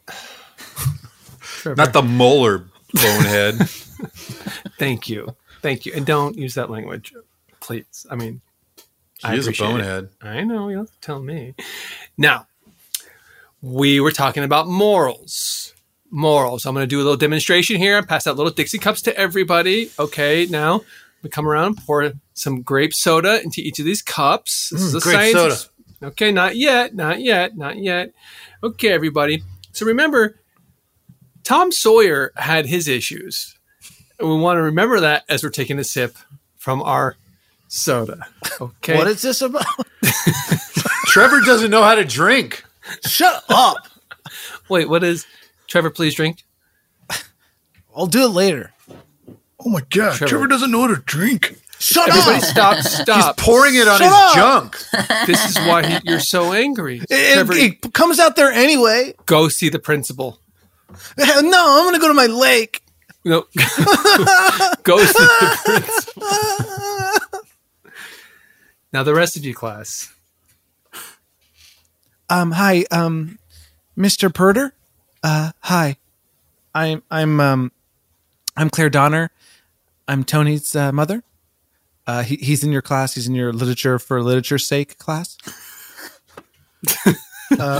Speaker 4: Not the molar bonehead.
Speaker 5: thank you. Thank you. And don't use that language, please. I mean, I
Speaker 4: He is a
Speaker 5: appreciate it.
Speaker 4: bonehead.
Speaker 5: I know, you don't have to tell me. Now, we were talking about morals. Morals. I'm going to do a little demonstration here. Pass out little Dixie cups to everybody. Okay, now we come around, pour some grape soda into each of these cups. This is a
Speaker 4: grape
Speaker 5: science.
Speaker 4: soda.
Speaker 5: ex- Okay, not yet, not yet, not yet. Okay, everybody. So remember, Tom Sawyer had his issues. And we want to remember that as we're taking a sip from our soda. Okay.
Speaker 6: What is this about?
Speaker 4: Trevor doesn't know how to drink.
Speaker 6: Shut up!
Speaker 5: Wait, what is Trevor, please drink?
Speaker 6: I'll do it later.
Speaker 3: Oh my God,
Speaker 5: Trevor.
Speaker 3: Trevor, doesn't know how to drink.
Speaker 6: Shut
Speaker 5: Everybody
Speaker 6: up!
Speaker 5: stop, stop.
Speaker 4: Pouring it on
Speaker 6: Shut
Speaker 4: his
Speaker 6: up.
Speaker 4: junk.
Speaker 5: This is why he, you're so angry.
Speaker 6: It,
Speaker 5: Trevor,
Speaker 6: it comes out there anyway.
Speaker 5: go see the principal.
Speaker 6: No, I'm gonna go to my lake.
Speaker 5: No. Go see the principal. Now the rest of you class.
Speaker 6: Um, hi, um, Mister Purder. Uh, hi, I'm I'm um, I'm Claire Donner. I'm Tony's uh, mother. Uh, he, he's in your class. He's in your literature for literature's sake class. uh,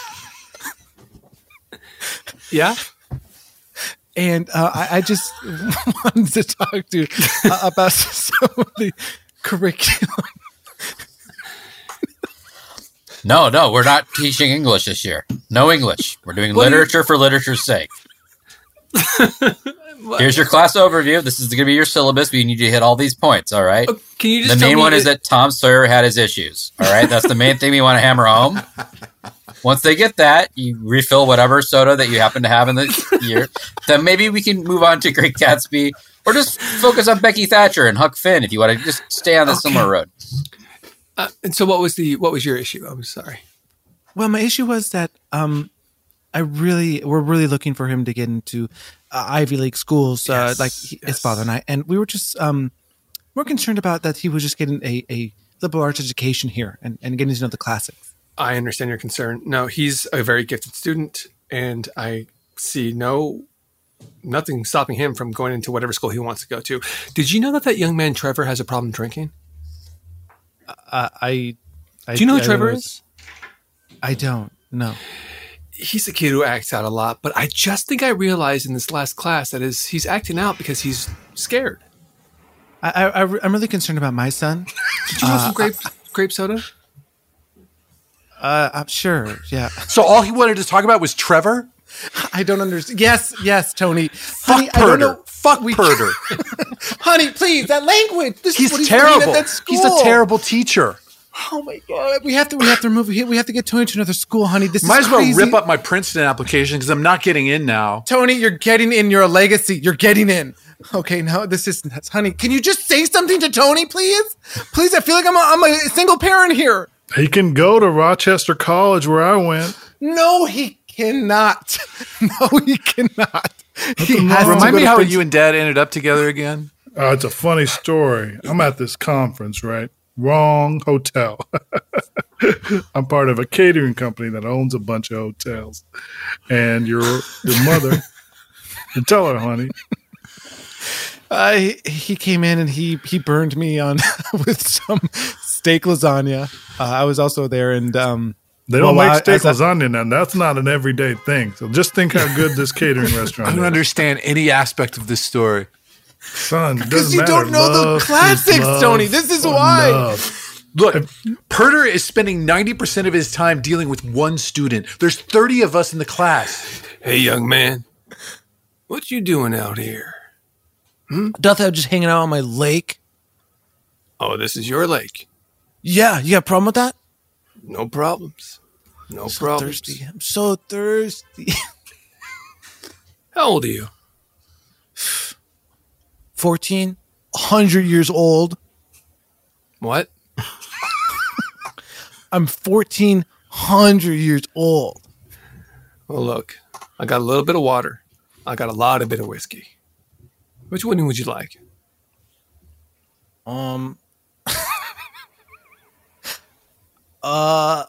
Speaker 5: Yeah.
Speaker 6: and uh, I, I just wanted to talk to you uh, about some of the curriculum.
Speaker 1: No, no, we're not teaching English this year. No English. We're doing
Speaker 5: What do you-
Speaker 1: literature for literature's sake. Here's your class overview. This is going to be your syllabus. We need you to hit all these points, all right?
Speaker 5: Oh, can you just
Speaker 1: The
Speaker 5: tell
Speaker 1: main
Speaker 5: me
Speaker 1: one is
Speaker 5: it-
Speaker 1: that Tom Sawyer had his issues, all right? That's the main thing we want to hammer home. Once they get that, you refill whatever soda that you happen to have in the year. Then maybe we can move on to Great Gatsby, or just focus on Becky Thatcher and Huck Finn if you want to just stay on the
Speaker 5: Okay.
Speaker 1: similar road.
Speaker 5: Uh, and so, what was the what was your issue? I'm sorry.
Speaker 6: Well, my issue was that um, I really we're really looking for him to get into uh, Ivy League schools, uh,
Speaker 5: Yes,
Speaker 6: like he, his
Speaker 5: yes.
Speaker 6: father and I, and we were just um, more concerned about that he was just getting a, a liberal arts education here and, and getting to know the classics.
Speaker 5: I understand your concern. No, he's a very gifted student, and I see no nothing stopping him from going into whatever school he wants to go to. Did you know that that young man Trevor has a problem drinking?
Speaker 6: Uh, I, I
Speaker 5: Do you know who
Speaker 6: I
Speaker 5: Trevor
Speaker 6: don't
Speaker 5: is?
Speaker 6: I don't know.
Speaker 5: He's a kid who acts out a lot, but I just think I realized in this last class that is he's acting out because he's scared.
Speaker 6: I, I, I I'm really concerned about my son.
Speaker 5: Did you want some grape grape soda?
Speaker 6: Uh, I'm sure. Yeah,
Speaker 4: So all he wanted to talk about was Trevor?
Speaker 6: I don't understand. Yes, yes, Tony.
Speaker 4: Fuck
Speaker 6: Honey, I don't
Speaker 4: Purder.
Speaker 6: know.
Speaker 4: Fuck Purder.
Speaker 6: Honey, please, that language. This is
Speaker 4: He's
Speaker 6: what he's doing at
Speaker 4: terrible.
Speaker 6: that school.
Speaker 4: He's a terrible teacher.
Speaker 6: Oh my god, we have to we have to remove we have to get Tony to another school, honey. This
Speaker 4: Might
Speaker 6: is
Speaker 4: as well
Speaker 6: crazy.
Speaker 4: rip up my Princeton application because I'm not getting in now.
Speaker 6: Tony, you're getting in. You're a legacy. You're getting in. Okay, no, this is nuts. Honey, can you just say something to Tony, please? Please, I feel like I'm a, I'm a single parent here.
Speaker 3: He can go to Rochester College where I went.
Speaker 6: No, he cannot. No, he cannot. He
Speaker 3: wrong.
Speaker 6: has to
Speaker 4: Remind
Speaker 6: go
Speaker 4: me
Speaker 6: to
Speaker 4: how
Speaker 6: Princeton.
Speaker 4: you and Dad ended up together again.
Speaker 3: Uh, it's a funny story. I'm at this conference, right? Wrong hotel. I'm part of a catering company that owns a bunch of hotels. And your your mother, you tell her, honey.
Speaker 6: Uh, he, he came in and he he burned me on with some steak lasagna. Uh, I was also there, and um,
Speaker 3: They don't
Speaker 6: Well,
Speaker 3: make
Speaker 6: I-
Speaker 3: steak
Speaker 6: as I-
Speaker 3: lasagna now. That's not an everyday thing. So just think how good this catering
Speaker 4: I
Speaker 3: restaurant
Speaker 4: don't
Speaker 3: is.
Speaker 4: understand any aspect of this story.
Speaker 3: Son,
Speaker 6: because you don't know the classics, Tony. This is why.
Speaker 4: Look, Purder is spending ninety percent of his time dealing with one student. There's thirty of us in the class.
Speaker 5: Hey, young man, what you doing out here?
Speaker 6: Nothing. I'm just hanging out on my lake.
Speaker 5: Oh, this is your lake.
Speaker 6: Yeah, you got a problem with that?
Speaker 5: No problems. No
Speaker 6: So
Speaker 5: problems.
Speaker 6: thirsty. I'm so thirsty.
Speaker 5: How old are you?
Speaker 6: Fourteen, hundred years old.
Speaker 5: What?
Speaker 6: I'm fourteen hundred years old.
Speaker 5: Well, look, I got a little bit of water. I got a lot of bit of whiskey. Which one would you like?
Speaker 6: Um. uh.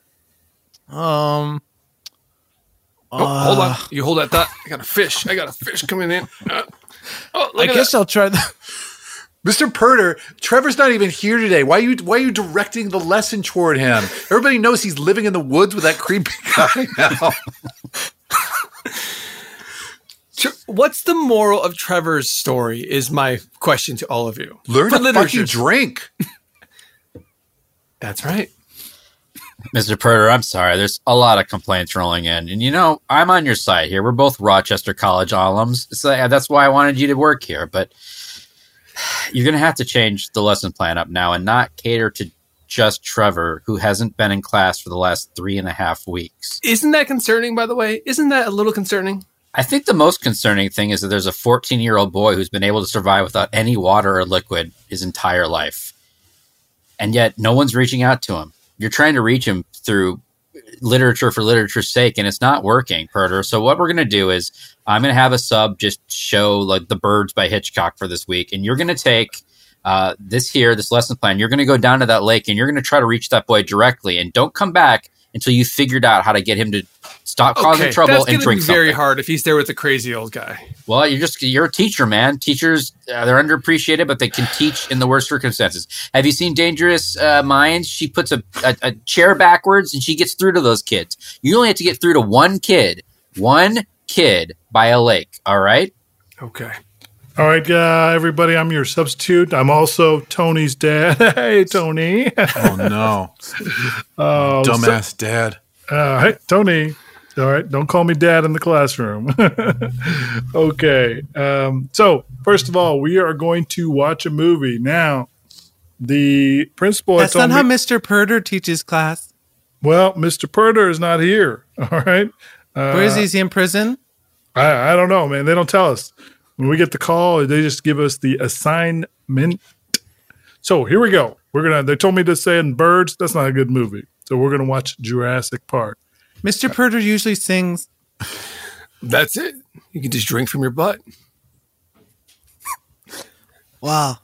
Speaker 6: Um.
Speaker 5: Oh, hold on.
Speaker 6: uh,
Speaker 5: You hold that thought. I got a fish. I got a fish coming in. Uh, oh,
Speaker 6: I
Speaker 5: look at
Speaker 6: guess
Speaker 5: that.
Speaker 6: I'll try the.
Speaker 4: Mister Purder, Trevor's not even here today. Why are you why are you directing the lesson toward him? Everybody knows he's living in the woods with that creepy guy now.
Speaker 5: Tre- What's the moral of Trevor's story is my question to all of you.
Speaker 4: Learn
Speaker 5: For
Speaker 4: to fucking
Speaker 5: literature.
Speaker 4: drink.
Speaker 5: That's right.
Speaker 1: Mister Purder, I'm sorry. There's a lot of complaints rolling in. And, you know, I'm on your side here. We're both Rochester College alums. So yeah, that's why I wanted you to work here. But you're going to have to change the lesson plan up now and not cater to just Trevor, who hasn't been in class for the last three and a half weeks.
Speaker 5: Isn't that concerning, by the way? Isn't that a little concerning?
Speaker 1: I think the most concerning thing is that there's a fourteen-year-old boy who's been able to survive without any water or liquid his entire life. And yet no one's reaching out to him. You're trying to reach him through literature for literature's sake, and it's not working, Purder. So what we're going to do is I'm going to have a sub just show like The Birds by Hitchcock for this week, and you're going to take uh, this here, this lesson plan. You're going to go down to that lake, and you're going to try to reach that boy directly, and don't come back until you figured out how to get him to stop causing
Speaker 5: Okay,
Speaker 1: trouble
Speaker 5: that's
Speaker 1: and
Speaker 5: gonna
Speaker 1: drink
Speaker 5: be very
Speaker 1: something.
Speaker 5: hard if he's there with the crazy old guy.
Speaker 1: Well, you're just you're a teacher, man. Teachers uh, they're underappreciated, but they can teach in the worst circumstances. Have you seen Dangerous uh, Minds? She puts a, a, a chair backwards and she gets through to those kids. You only have to get through to one kid, one kid by a lake. All right.
Speaker 5: Okay.
Speaker 3: All right, uh, everybody, I'm your substitute. I'm also Tony's dad. Hey, Tony.
Speaker 4: Oh no,
Speaker 3: Um,
Speaker 4: dumbass dad.
Speaker 3: so- uh, hey, Tony. All right, don't call me dad in the classroom. Okay. Um, so, first of all, we are going to watch a movie. Now, the principal had
Speaker 6: That's
Speaker 3: told
Speaker 6: not how
Speaker 3: me,
Speaker 6: Mister Purder teaches class.
Speaker 3: well, Mister Purder is not here. All right. Uh,
Speaker 6: Where is he? Is he in prison?
Speaker 3: I, I don't know, man. They don't tell us. When we get the call, they just give us the assignment. So here we go. We're gonna. They told me to say in Birds. That's not a good movie. So we're gonna watch Jurassic Park.
Speaker 6: Mister Purder usually sings.
Speaker 5: That's it. You can just drink from your butt.
Speaker 6: Wow.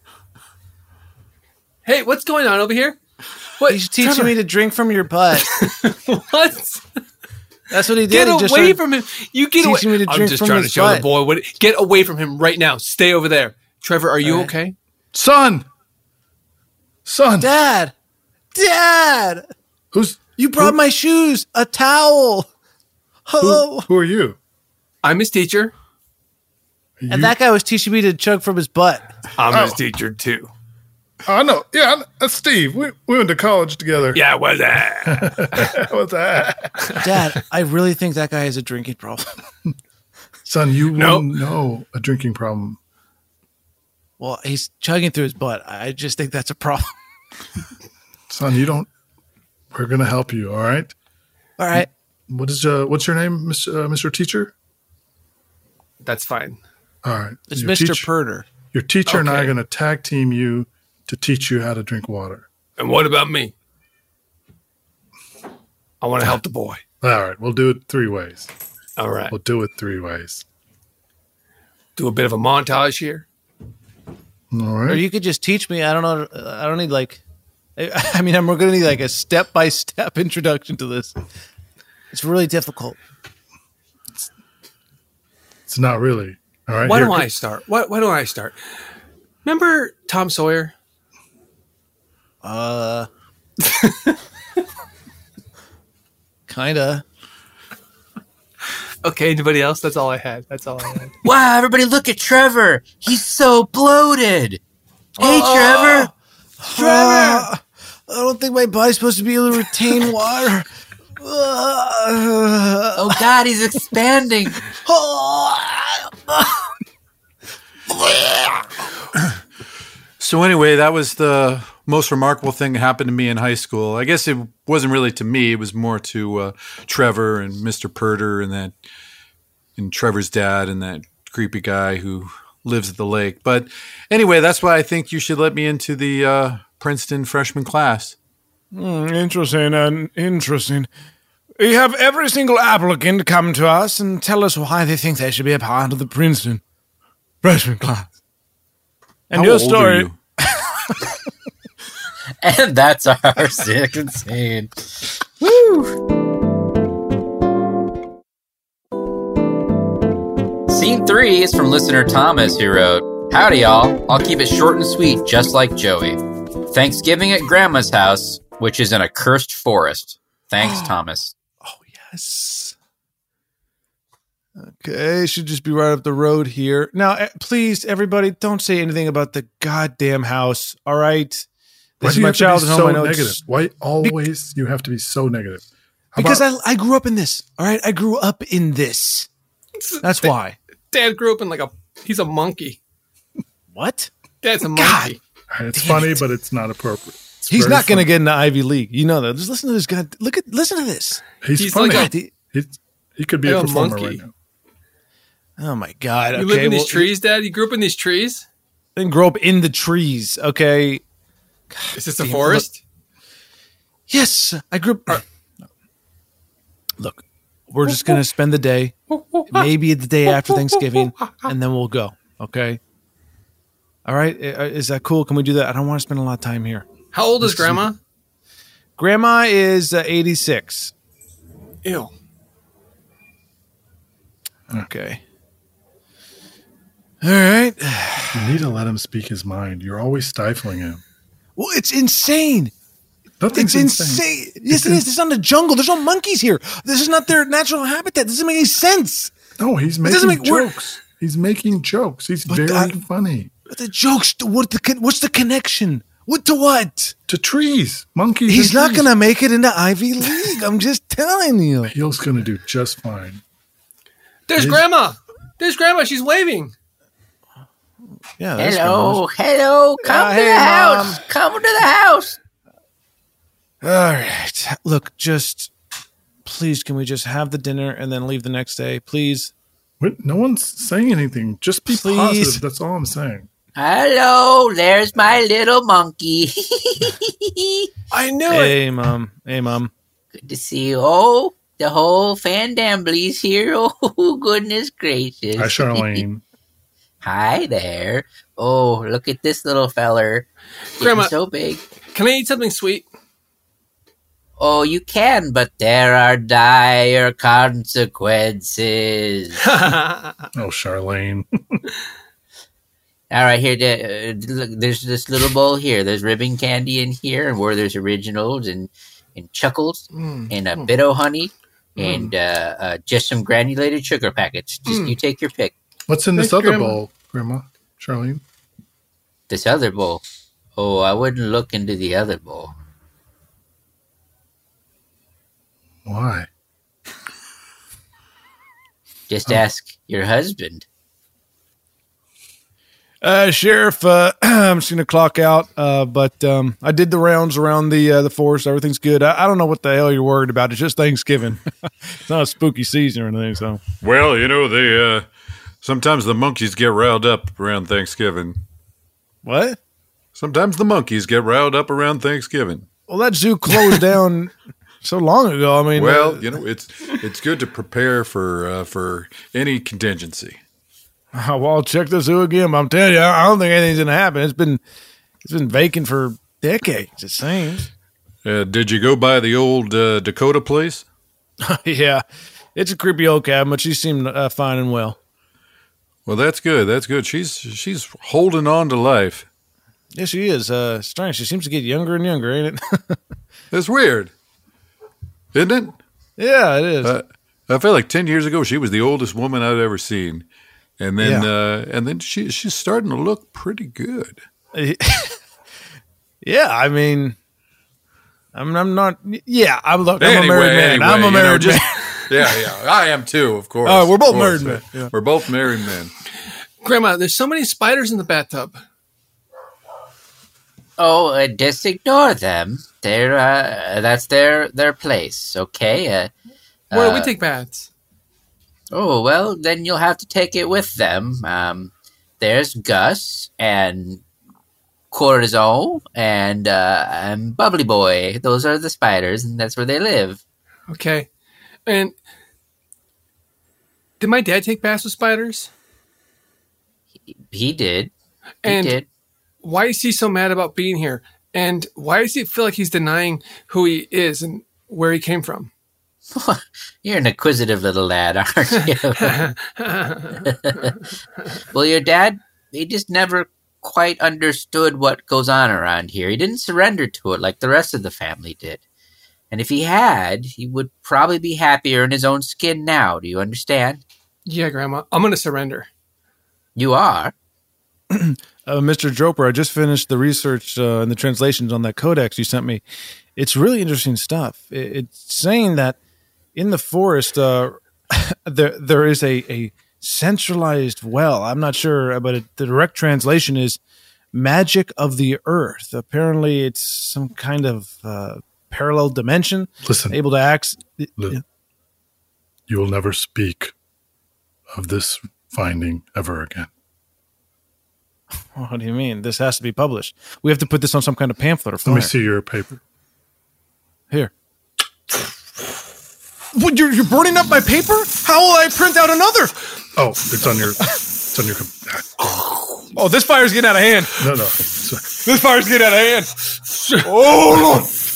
Speaker 5: Hey, what's going on over here? What?
Speaker 6: He's teaching
Speaker 5: Trevor,
Speaker 6: me to drink from your butt.
Speaker 5: What?
Speaker 6: That's what he did.
Speaker 5: Get
Speaker 6: He just
Speaker 5: away
Speaker 6: started
Speaker 5: from him. You get away.
Speaker 6: teaching me to
Speaker 5: I'm
Speaker 6: drink
Speaker 5: just
Speaker 6: from
Speaker 5: trying to
Speaker 6: his
Speaker 5: show
Speaker 6: butt.
Speaker 5: the boy what. Get away from him right now. Stay over there. Trevor, are you
Speaker 6: All right.
Speaker 5: okay?
Speaker 3: Son, son,
Speaker 6: Dad! Dad!
Speaker 3: who's
Speaker 6: You brought my shoes, a towel.
Speaker 3: who,
Speaker 6: Hello.
Speaker 3: who are you?
Speaker 5: I'm his teacher.
Speaker 3: You-
Speaker 6: And that guy was teaching me to chug from his butt.
Speaker 5: I'm
Speaker 3: Oh.
Speaker 5: his teacher too.
Speaker 3: I know. Yeah, I know. That's Steve. We, we went to college together.
Speaker 5: Yeah, what's that?
Speaker 3: What's that?
Speaker 6: Dad, I really think that guy has a drinking problem.
Speaker 3: Son, you
Speaker 5: No.
Speaker 3: wouldn't know a drinking problem.
Speaker 6: Well, he's chugging through his butt. I just think that's a problem.
Speaker 3: Son, you don't. We're gonna help you. All right.
Speaker 6: All right.
Speaker 3: What is uh? What's your name, Mister Uh, Mister Teacher?
Speaker 5: That's fine.
Speaker 3: All right.
Speaker 6: It's
Speaker 3: Your
Speaker 6: Mister
Speaker 3: teach-
Speaker 6: Purder.
Speaker 3: Your teacher and I are
Speaker 5: Okay.
Speaker 3: going to tag team you to teach you how to drink water.
Speaker 5: And what about me? I want to help the boy.
Speaker 3: All right. We'll do it three ways.
Speaker 5: All right.
Speaker 3: We'll do it three ways.
Speaker 5: Do a bit of a montage here.
Speaker 3: All
Speaker 6: Or
Speaker 3: right.
Speaker 6: you could just teach me. I don't know. I don't need like. I I mean, I'm going to need like a step by step introduction to this. It's really difficult.
Speaker 3: It's not really. All right.
Speaker 5: Why
Speaker 3: here,
Speaker 5: don't I start? Why, why don't I start? Remember Tom Sawyer?
Speaker 6: Uh, kinda.
Speaker 5: Okay, anybody else? That's all I had. That's all I had.
Speaker 1: Wow, everybody look at Trevor. He's so bloated. Hey, Trevor.
Speaker 6: Trevor, I don't think my body's supposed to be able to retain water.
Speaker 1: Oh, God, he's expanding.
Speaker 4: So anyway, that was the most remarkable thing that happened to me in high school. I guess it wasn't really to me; it was more to uh, Trevor and Mister Purder and that, and Trevor's dad and that creepy guy who lives at the lake. But anyway, that's why I think you should let me into the uh, Princeton freshman class.
Speaker 6: Hmm, interesting and interesting. We have every single applicant come to us and tell us why they think they should be a part of the Princeton freshman class. And
Speaker 4: How
Speaker 6: your
Speaker 4: old
Speaker 6: story.
Speaker 4: are you?
Speaker 1: And that's our sick and sane. Woo! Scene three is from listener Thomas, who wrote, "Howdy, y'all. I'll keep it short and sweet, just like Joey. Thanksgiving at Grandma's house, which is in a cursed forest. Thanks, Thomas."
Speaker 6: Yes. Okay, should just be right up the road here. Now, eh, please, everybody, don't say anything about the goddamn house. All right,
Speaker 3: Why
Speaker 6: this
Speaker 3: do
Speaker 6: is
Speaker 3: you
Speaker 6: my
Speaker 3: have to be
Speaker 6: childhood home.
Speaker 3: so
Speaker 6: I know it's-
Speaker 3: negative? Why always you have to be so negative? How
Speaker 6: because
Speaker 3: about-
Speaker 6: I I grew up in this. All right, I grew up in this. That's why.
Speaker 5: Dad grew up in like a. He's a monkey.
Speaker 6: What?
Speaker 5: Dad's a
Speaker 6: God.
Speaker 5: monkey.
Speaker 3: it's
Speaker 6: damn
Speaker 3: funny,
Speaker 6: it.
Speaker 3: but it's not appropriate. It's
Speaker 6: He's
Speaker 3: very
Speaker 6: not going to
Speaker 3: funny.
Speaker 6: get in the Ivy League. You know that. Just listen to this guy. Look at listen to this.
Speaker 3: He's,
Speaker 5: He's
Speaker 3: funny.
Speaker 5: like
Speaker 6: a-
Speaker 3: He's- he could be
Speaker 5: like
Speaker 3: a
Speaker 5: a
Speaker 3: performer
Speaker 5: monkey.
Speaker 3: right now.
Speaker 6: Oh my God.
Speaker 5: You
Speaker 6: okay,
Speaker 5: live in these
Speaker 6: well,
Speaker 5: trees, Dad? You grew up in these trees?
Speaker 6: I didn't grow up in the trees. Okay.
Speaker 5: Is this a
Speaker 6: Damn,
Speaker 5: forest?
Speaker 6: Yes, I grew up. Look, we're just gonna spend the day, maybe the day after Thanksgiving, and then we'll go. Okay. All right. I- Is that cool? Can we do that? I don't want to spend a lot of time here.
Speaker 5: How old is Grandma?
Speaker 6: Grandma is uh, eighty-six.
Speaker 5: Ew.
Speaker 6: Okay. All right.
Speaker 3: You need to let him speak his mind. You're always stifling him.
Speaker 6: Well, it's insane.
Speaker 3: Nothing's
Speaker 6: It's
Speaker 3: insane.
Speaker 6: insane. Yes, it is. This is not the jungle. There's no monkeys here. This is not their natural habitat. This doesn't make any sense.
Speaker 3: No, he's
Speaker 6: doesn't
Speaker 3: making
Speaker 6: make- we're-
Speaker 3: jokes. He's making jokes. He's
Speaker 6: But
Speaker 3: very
Speaker 6: I-
Speaker 3: funny.
Speaker 6: But the jokes. What the? con- What's the connection? What to what?
Speaker 3: To trees, monkeys.
Speaker 6: He's
Speaker 3: and
Speaker 6: not
Speaker 3: trees.
Speaker 6: going to make it into Ivy League. I'm just telling you.
Speaker 3: Heel's going to do just fine.
Speaker 5: There's
Speaker 3: His-
Speaker 5: Grandma. There's Grandma. She's waving.
Speaker 6: Yeah. that's
Speaker 1: Hello,
Speaker 6: good.
Speaker 1: hello. Come
Speaker 6: Uh,
Speaker 1: to
Speaker 6: hey,
Speaker 1: the house.
Speaker 6: Mom.
Speaker 1: Come to the house.
Speaker 6: All right. Look, just please, can we just have the dinner and then leave the next day, please?
Speaker 3: What? No one's saying anything. Just be
Speaker 6: Please.
Speaker 3: positive. That's all I'm saying.
Speaker 1: Hello, there's my little monkey.
Speaker 5: I knew it.
Speaker 6: Hey, mom. Hey, mom.
Speaker 1: Good to see you. Oh, the whole Fandambly's here. Oh, goodness gracious.
Speaker 3: Hi, Charlene.
Speaker 1: Hi there. Oh, look at this little feller. Getting
Speaker 5: Grandma.
Speaker 1: so big.
Speaker 5: Can I eat something sweet?
Speaker 1: Oh, you can, but there are dire consequences.
Speaker 3: Oh, Charlene.
Speaker 1: All right, here, uh, look, there's this little bowl here. There's ribbon candy in here, and where there's originals and, and chuckles
Speaker 5: Mm.
Speaker 1: and a bit of honey and uh, uh, just some granulated sugar packets. Just you take your pick.
Speaker 3: What's in this
Speaker 5: Thanks,
Speaker 3: other
Speaker 5: Grandma.
Speaker 3: bowl, Grandma? Charlene?
Speaker 1: This other bowl. Oh, I wouldn't look into the other bowl.
Speaker 3: Why?
Speaker 1: Just ask your husband.
Speaker 6: Uh, Sheriff, uh, I'm just going to clock out, uh, but um, I did the rounds around the uh, the forest. Everything's good. I, I don't know what the hell you're worried about. It's just Thanksgiving. It's not a spooky season or anything, so.
Speaker 7: Well, you know, they uh sometimes the monkeys get riled up around Thanksgiving.
Speaker 6: What?
Speaker 7: Sometimes the monkeys get riled up around Thanksgiving.
Speaker 6: Well, that zoo closed down so long ago. I mean,
Speaker 7: Well,
Speaker 6: uh,
Speaker 7: you know, it's it's good to prepare for uh, for any contingency.
Speaker 6: well, I'll check the zoo again, but I'm telling you, I I don't think anything's going to happen. It's been it's been vacant for decades, it seems.
Speaker 7: Uh, did you go by the old uh, Dakota place?
Speaker 6: Yeah, it's a creepy old cabin, but she seemed uh, fine and well.
Speaker 7: Well, that's good. That's good. She's she's holding on to life.
Speaker 6: Yeah, she is. Uh, strange. She seems to get younger and younger, ain't it?
Speaker 7: That's weird, isn't it?
Speaker 6: Yeah, it is.
Speaker 7: Uh, I feel like ten years ago she was the oldest woman I'd ever seen, and then
Speaker 6: Yeah.
Speaker 7: uh, and then she she's starting to look pretty good.
Speaker 6: Yeah, I mean, I'm, I'm not. Yeah, I'm look. I'm
Speaker 7: Anyway,
Speaker 6: a married man.
Speaker 7: anyway,
Speaker 6: I'm a
Speaker 7: you know,
Speaker 6: married
Speaker 7: just-
Speaker 6: man.
Speaker 7: Yeah, yeah, I am too. Of course.
Speaker 6: Oh, we're both
Speaker 7: Of course.
Speaker 6: married men. Yeah.
Speaker 7: We're both married men.
Speaker 5: Grandma, there's so many spiders in the bathtub.
Speaker 1: Oh, uh, just ignore them. They're uh, that's their their place. Okay. Uh,
Speaker 5: Where do we
Speaker 1: uh,
Speaker 5: take baths?
Speaker 1: Oh, well, then you'll have to take it with them. Um, there's Gus and Cortisone and, uh, and Bubbly Boy. Those are the spiders, and that's where they live.
Speaker 5: Okay. And did my dad take baths with spiders?
Speaker 1: He did. He
Speaker 5: And
Speaker 1: did.
Speaker 5: why is he so mad about being here? And why does he feel like he's denying who he is and where he came from?
Speaker 1: You're an inquisitive little lad, aren't you? Well, your dad, he just never quite understood what goes on around here. He didn't surrender to it like the rest of the family did. And if he had, he would probably be happier in his own skin now. Do you understand?
Speaker 5: Yeah, Grandma, I'm going to surrender.
Speaker 1: You are.
Speaker 6: Uh, Mister Droper, I just finished the research uh, and the translations on that codex you sent me. It's really interesting stuff. It, it's saying that in the forest, uh, there there is a, a centralized well. I'm not sure, but it, the direct translation is magic of the earth. Apparently, it's some kind of uh, parallel dimension,
Speaker 3: Listen,
Speaker 6: able to act.
Speaker 3: Li- you will never speak of this finding ever again.
Speaker 6: What do you mean? This has to be published. We have to put this on some kind of pamphlet or
Speaker 3: Let
Speaker 6: flyer.
Speaker 3: me see your paper.
Speaker 6: Here. What, you're, you're burning up my paper? How will I print out another?
Speaker 3: Oh, it's on your. It's on your. com-
Speaker 6: Oh, this fire's getting out of hand.
Speaker 3: No, no. Sorry.
Speaker 6: This fire's getting out of hand. Oh, Lord.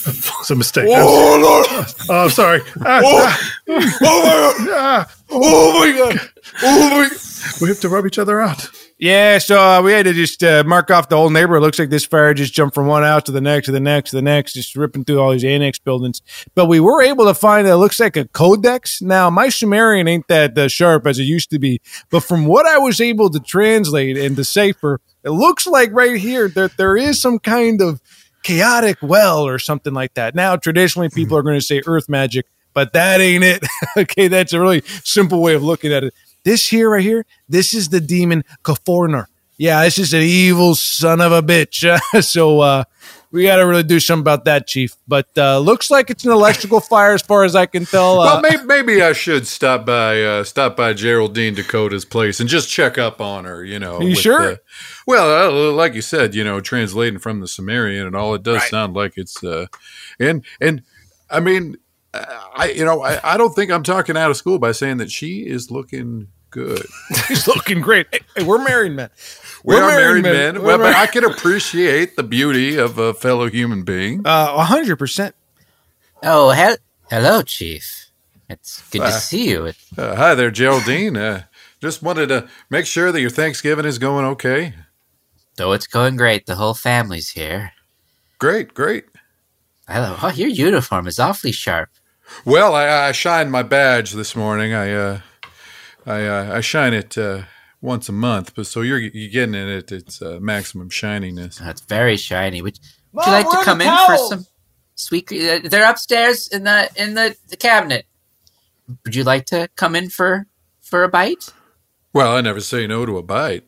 Speaker 3: It's a mistake. Oh, oh sorry. Ah, ah,
Speaker 6: Oh my god!
Speaker 3: ah.
Speaker 6: Oh my god! Oh my god!
Speaker 3: We have to rub each other out.
Speaker 6: Yeah, so uh, we had to just uh, mark off the whole neighborhood. It looks like this fire just jumped from one house to the next, to the next, to the next, just ripping through all these annex buildings. But we were able to find it looks like a codex. Now, my Sumerian ain't that uh, sharp as it used to be, but from what I was able to translate and decipher, it looks like right here that there is some kind of chaotic well or something like that. Now, traditionally, people are going to say earth magic, but that ain't it. Okay, that's a really simple way of looking at it. This here, right here, this is the demon Kaforner. Yeah, this is an evil son of a bitch. so uh, we got to really do something about that, Chief. But uh, looks like it's an electrical fire as far as I can tell. Uh,
Speaker 4: Well, maybe, maybe I should stop by uh, stop by Geraldine Dakota's place and just check up on her. You know,
Speaker 6: Are you
Speaker 4: with
Speaker 6: sure?
Speaker 4: the- well, uh, like you said, you know, translating from the Sumerian and all, it does
Speaker 6: Right.
Speaker 4: sound like it's uh, and and I mean, uh, I you know, I, I don't think I'm talking out of school by saying that she is looking good.
Speaker 6: He's looking great. Hey, hey, we're married men.
Speaker 4: We
Speaker 6: We're
Speaker 4: are married men,
Speaker 6: We're
Speaker 4: well, but
Speaker 6: married-
Speaker 4: I can appreciate the beauty of a fellow human being.
Speaker 6: Uh, one hundred percent.
Speaker 1: Oh, he- hello, Chief. It's good
Speaker 4: Uh,
Speaker 1: to see you. It-
Speaker 4: Uh, hi there, Geraldine. Uh, just wanted to make sure that your Thanksgiving is going okay.
Speaker 1: Though it's going great, the whole family's here.
Speaker 4: Great, great.
Speaker 1: Hello. Oh, your uniform is awfully sharp.
Speaker 4: Well, I, I shined my badge this morning. I uh, I uh, I shine it uh, once a month, but so you're you're getting it at its uh, maximum shininess.
Speaker 1: Oh, it's very shiny. Would, would
Speaker 6: Mom,
Speaker 1: you like
Speaker 6: where
Speaker 1: to
Speaker 6: are
Speaker 1: come
Speaker 6: the
Speaker 1: in for
Speaker 6: towels?
Speaker 1: some sweet? Uh, they're upstairs in the in the, the cabinet. Would you like to come in for for a bite?
Speaker 4: Well, I never say no to a bite.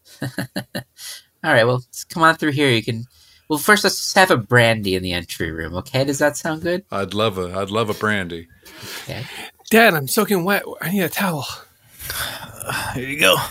Speaker 1: All right. Well, just come on through here. You can. Well, first let's just have a brandy in the entry room. Okay? Does that sound good?
Speaker 4: I'd love a I'd love a brandy.
Speaker 1: Okay.
Speaker 5: Dad, I'm soaking wet. I need a towel.
Speaker 6: Here you go.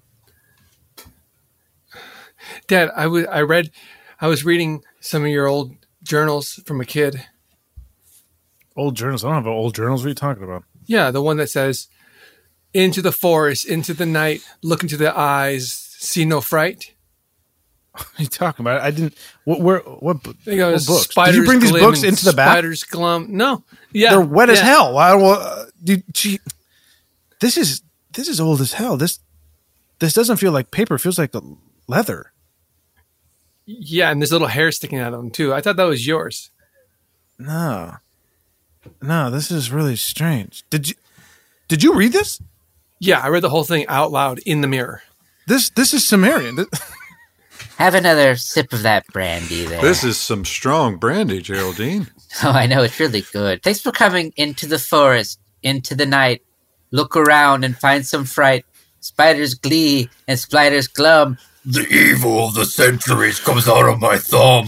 Speaker 5: Dad, I was I read, I was reading some of your old journals from a kid.
Speaker 6: Old journals. I don't have old journals. What are you talking about?
Speaker 5: Yeah, the one that says, "Into the forest, into the night, look into the eyes, see no fright."
Speaker 6: What are you talking about? I didn't. What? Where? What? bu-
Speaker 5: There goes,
Speaker 6: what books? Did
Speaker 5: spiders
Speaker 6: you bring these
Speaker 5: glim
Speaker 6: books
Speaker 5: and
Speaker 6: into the bath?
Speaker 5: Spiders glum. No. Yeah.
Speaker 6: They're wet as
Speaker 5: yeah.
Speaker 6: hell. I don't. Uh, dude, gee, this is this is old as hell. This this doesn't feel like paper. It feels like the leather.
Speaker 5: Yeah, and there's little hair sticking out of them too. I thought that was yours.
Speaker 6: No, no. This is really strange. Did you did you read this?
Speaker 5: Yeah, I read the whole thing out loud in the mirror.
Speaker 6: This this is Sumerian. This-
Speaker 1: Have another sip of that brandy there.
Speaker 4: This is some strong brandy, Geraldine.
Speaker 1: Oh, I know. It's really good. Thanks for coming into the forest, into the night. Look around and find some fright. Spiders glee and spiders glum.
Speaker 8: The evil of the centuries comes out of my thumb.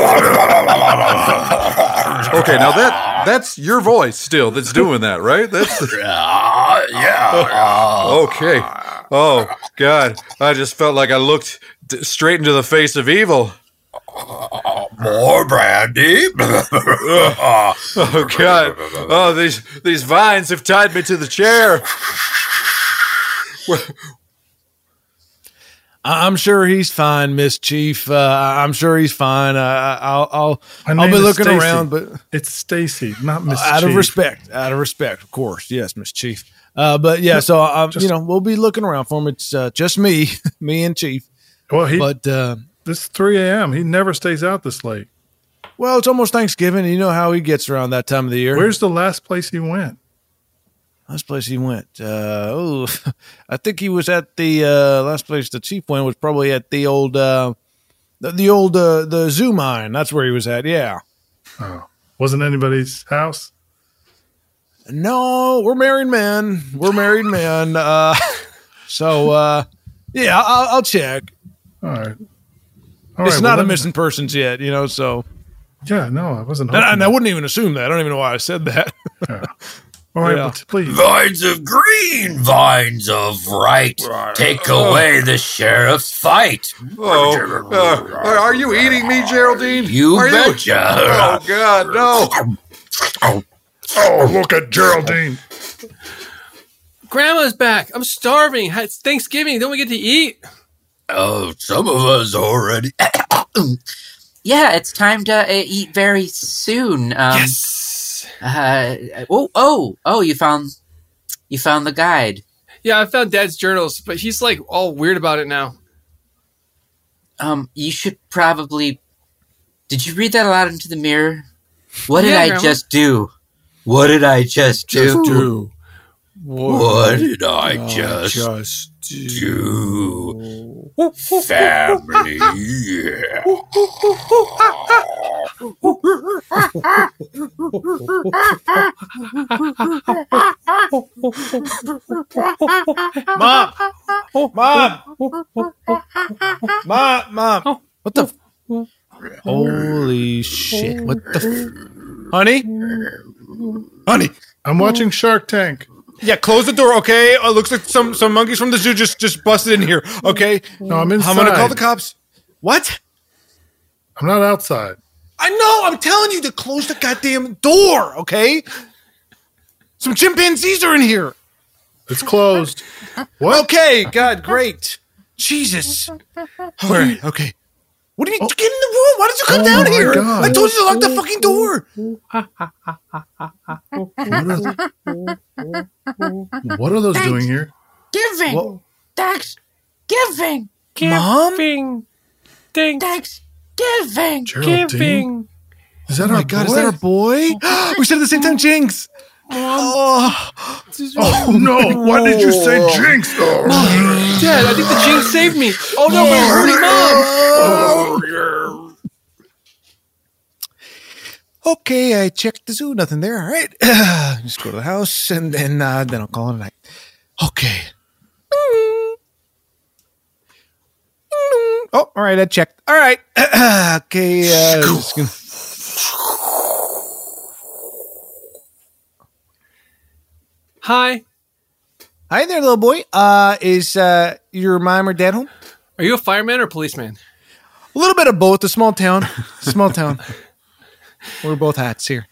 Speaker 4: Okay, now that that's your voice still that's doing that, right? That's
Speaker 8: Ah, yeah.
Speaker 4: okay. Oh God, I just felt like I looked d- straight into the face of evil.
Speaker 8: More brandy.
Speaker 4: Oh God! Oh, these these vines have tied me to the chair.
Speaker 6: I- I'm sure he's fine, Miss Chief. Uh, I'm sure he's fine. Uh, I'll I'll
Speaker 3: My
Speaker 6: I'll
Speaker 3: name
Speaker 6: be
Speaker 3: is
Speaker 6: looking
Speaker 3: Stacy.
Speaker 6: around, but
Speaker 3: It's Stacy, not Miss
Speaker 6: out of
Speaker 3: Chief.
Speaker 6: respect, out of respect, of course. Yes, Miss Chief. Uh, but yeah, so um,
Speaker 3: Just-
Speaker 6: you know, we'll be looking around for him. It's uh, just me, me and Chief.
Speaker 3: Well, he
Speaker 6: But uh,
Speaker 3: it's three a.m. He never stays out this late.
Speaker 6: well, it's almost Thanksgiving. And you know how he gets around that time of the year.
Speaker 3: Where's the last place he went?
Speaker 6: last place he went? Uh, oh, I think he was at the uh, last place the Chief went was probably at the old uh, the, the old uh, the zoo mine. That's where he was at. Yeah.
Speaker 3: Oh, wasn't anybody's house?
Speaker 6: No, we're married men. We're married men. Uh, so uh, yeah, I'll, I'll check.
Speaker 3: All right. All
Speaker 6: it's
Speaker 3: right, well,
Speaker 6: not a
Speaker 3: then-
Speaker 6: missing persons yet, you know. So,
Speaker 3: Yeah, no, I wasn't.
Speaker 6: and I,
Speaker 3: hoping
Speaker 6: and I
Speaker 3: that.
Speaker 6: wouldn't even assume that. I don't even know why I said that.
Speaker 3: All right,
Speaker 6: yeah.
Speaker 3: well, t- please.
Speaker 8: Vines of green, vines of right. Take away the sheriff's fight.
Speaker 4: Oh, uh, are you eating me, Geraldine?
Speaker 8: You
Speaker 4: are
Speaker 8: betcha.
Speaker 4: Oh God, no!
Speaker 3: Oh, look at Geraldine.
Speaker 5: Grandma's back. I'm starving. It's Thanksgiving. Don't we get to eat?
Speaker 8: Oh, some of us already.
Speaker 1: yeah, it's time to uh, eat very soon. Um,
Speaker 5: Yes.
Speaker 1: Uh, oh, oh, oh! You found, you found the guide.
Speaker 5: Yeah, I found Dad's journals, but he's like all weird about it now.
Speaker 1: Um, you should probably. Did you read that aloud into the mirror? What did
Speaker 5: Yeah,
Speaker 1: I
Speaker 5: Grandma.
Speaker 1: just do? What did I just do?
Speaker 5: do.
Speaker 8: What did I just
Speaker 5: just
Speaker 8: do? Family.
Speaker 6: Mom! Mom! Mom! Mom! What the? F- Holy shit! What the? F- honey? Honey!
Speaker 3: I'm watching Shark Tank.
Speaker 6: Yeah, close the door, okay? Oh, looks like some some monkeys from the zoo just just busted in here. Okay,
Speaker 3: No, I'm inside.
Speaker 6: I'm gonna call the cops. What?
Speaker 3: I'm not outside.
Speaker 6: I know. I'm telling you to close the goddamn door, okay? Some chimpanzees are in here.
Speaker 3: It's closed. What?
Speaker 6: Okay, God, great. Jesus. All right, okay. What do you mean? Get in the room. Why did you come
Speaker 3: Oh
Speaker 6: down
Speaker 3: my
Speaker 6: here?
Speaker 3: God.
Speaker 6: I told you to lock the fucking door.
Speaker 3: What are those doing here?
Speaker 8: Giving.
Speaker 6: What?
Speaker 8: Thanks. Giving.
Speaker 6: Mom?
Speaker 8: Thanks. Giving.
Speaker 3: Geraldine? Is that
Speaker 6: Oh
Speaker 3: our
Speaker 6: my God,
Speaker 3: boy?
Speaker 6: is that our boy? We said at the same time, Jinx. Oh,
Speaker 3: Oh no! Why did you say Jinx?
Speaker 5: Dad, I think the jinx saved me. Oh no, but it's hurting Mom.
Speaker 6: okay. I checked the zoo. Nothing there. All right. Just go to the house and then uh, then I'll call it a night. Okay. Oh, all right. I checked. All right. okay. Uh, just gonna-
Speaker 5: Hi.
Speaker 6: Hi there, little boy. Uh, is uh, your mom or dad home?
Speaker 5: Are you a fireman or policeman?
Speaker 6: A little bit of both. A small town. Small town. We're both hats here.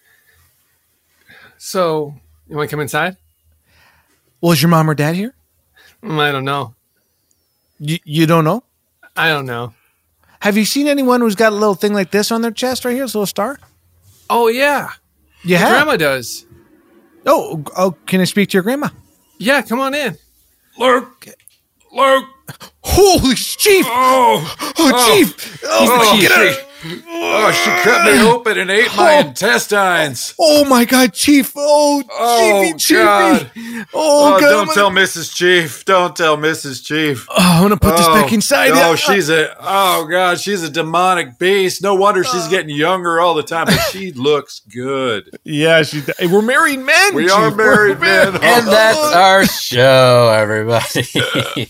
Speaker 5: So, you want to come inside?
Speaker 6: Well, is your mom or dad here?
Speaker 5: Mm, I don't know.
Speaker 6: You you don't know?
Speaker 5: I don't know.
Speaker 6: Have you seen anyone who's got a little thing like this on their chest right here? This little star?
Speaker 5: Oh yeah,
Speaker 6: You have?
Speaker 5: Grandma does.
Speaker 6: Oh, oh, can I speak to your grandma?
Speaker 5: Yeah, come on in.
Speaker 7: Luke, Luke.
Speaker 6: Holy chief!
Speaker 7: Oh,
Speaker 6: Oh, chief! Oh,
Speaker 5: the
Speaker 6: get
Speaker 5: chief.
Speaker 6: out!
Speaker 7: oh, she cut me open and ate my intestines.
Speaker 6: Oh my God, chief! Oh,
Speaker 7: Oh,
Speaker 6: chiefy, chiefy!
Speaker 7: God.
Speaker 6: Oh,
Speaker 7: Oh,
Speaker 6: God! I'm
Speaker 7: don't
Speaker 6: gonna-
Speaker 7: tell Missus Chief. Don't tell Missus Chief.
Speaker 6: Oh, I'm gonna put this
Speaker 7: Oh,
Speaker 6: back inside.
Speaker 7: Oh,
Speaker 6: Yeah.
Speaker 7: she's a oh god, she's a demonic beast. No wonder she's getting younger all the time, but she looks good.
Speaker 6: yeah, she. Hey, we're married men.
Speaker 7: We
Speaker 6: chief.
Speaker 7: are married
Speaker 6: We're
Speaker 7: men.
Speaker 1: And that's our show, everybody.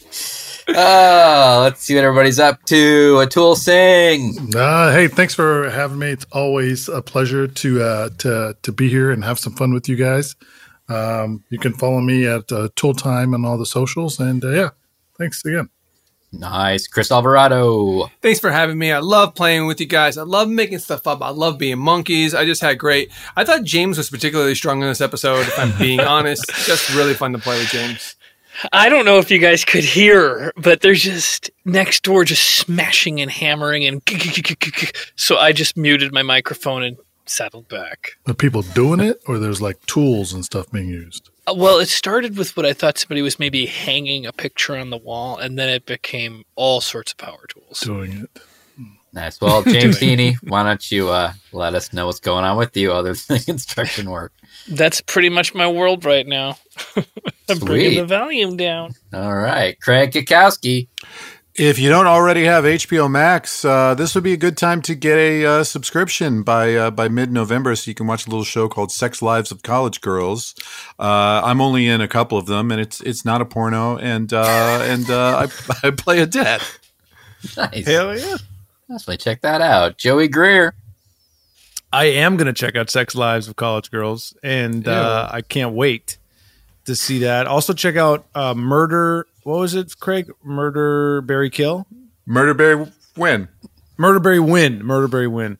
Speaker 1: Oh, let's see what everybody's up to. Atul Singh.
Speaker 3: Uh, hey, thanks for having me. It's always a pleasure to uh, to to be here and have some fun with you guys. Um, you can follow me at uh, Tool Time on all the socials, and uh, yeah, thanks again.
Speaker 1: Nice. Chris Alvarado.
Speaker 5: Thanks for having me. I love playing with you guys. I love making stuff up. I love being monkeys. I just had great. I thought James was particularly strong in this episode, if I'm being honest. Just really fun to play with James.
Speaker 2: I don't know if you guys could hear, but they're just next door, just smashing and hammering and so I just muted my microphone and settled back.
Speaker 3: Are people doing it, or there's like tools and stuff being used?
Speaker 2: Uh, Well, it started with what I thought somebody was maybe hanging a picture on the wall, and then it became all sorts of power tools.
Speaker 3: Doing it.
Speaker 1: Nice. Well, James Heaney, why don't you uh, let us know what's going on with you other than construction work?
Speaker 2: That's pretty much my world right now. I'm bringing
Speaker 1: Sweet.
Speaker 2: the volume down.
Speaker 1: All right. Craig Kikowski.
Speaker 4: If you don't already have H B O Max, uh, this would be a good time to get a uh, subscription by uh, by mid-November, so you can watch a little show called Sex Lives of College Girls. Uh, I'm only in a couple of them, and it's it's not a porno, and uh, and uh, I, I play a dad.
Speaker 1: Nice.
Speaker 6: Hell yeah!
Speaker 1: Definitely check that out. Joey Greer.
Speaker 6: I am gonna check out Sex Lives of College Girls, and uh, I can't wait to see that. Also, check out uh, Murder. What was it, Craig? Murder, Berry, Kill.
Speaker 4: Murderberry win.
Speaker 6: Murderberry Win. Murderberry Win.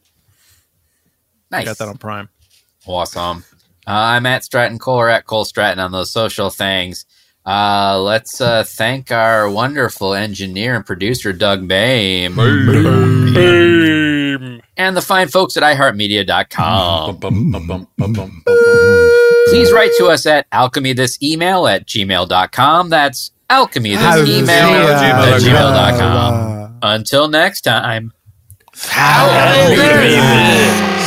Speaker 1: Nice.
Speaker 6: I got that on Prime.
Speaker 1: Awesome. Uh, I'm at Stratton Cole or at Cole Stratton on those social things. Uh, let's uh, thank our wonderful engineer and producer, Doug Baim.
Speaker 2: Hey. Game.
Speaker 1: And the fine folks at i heart media dot com.
Speaker 4: Bum, bum, bum, bum, bum, bum.
Speaker 1: Please write to us at alchemythisemail at gmail dot com. That's alchemythisemail at gmail dot com. Until next time.
Speaker 6: Alchemy.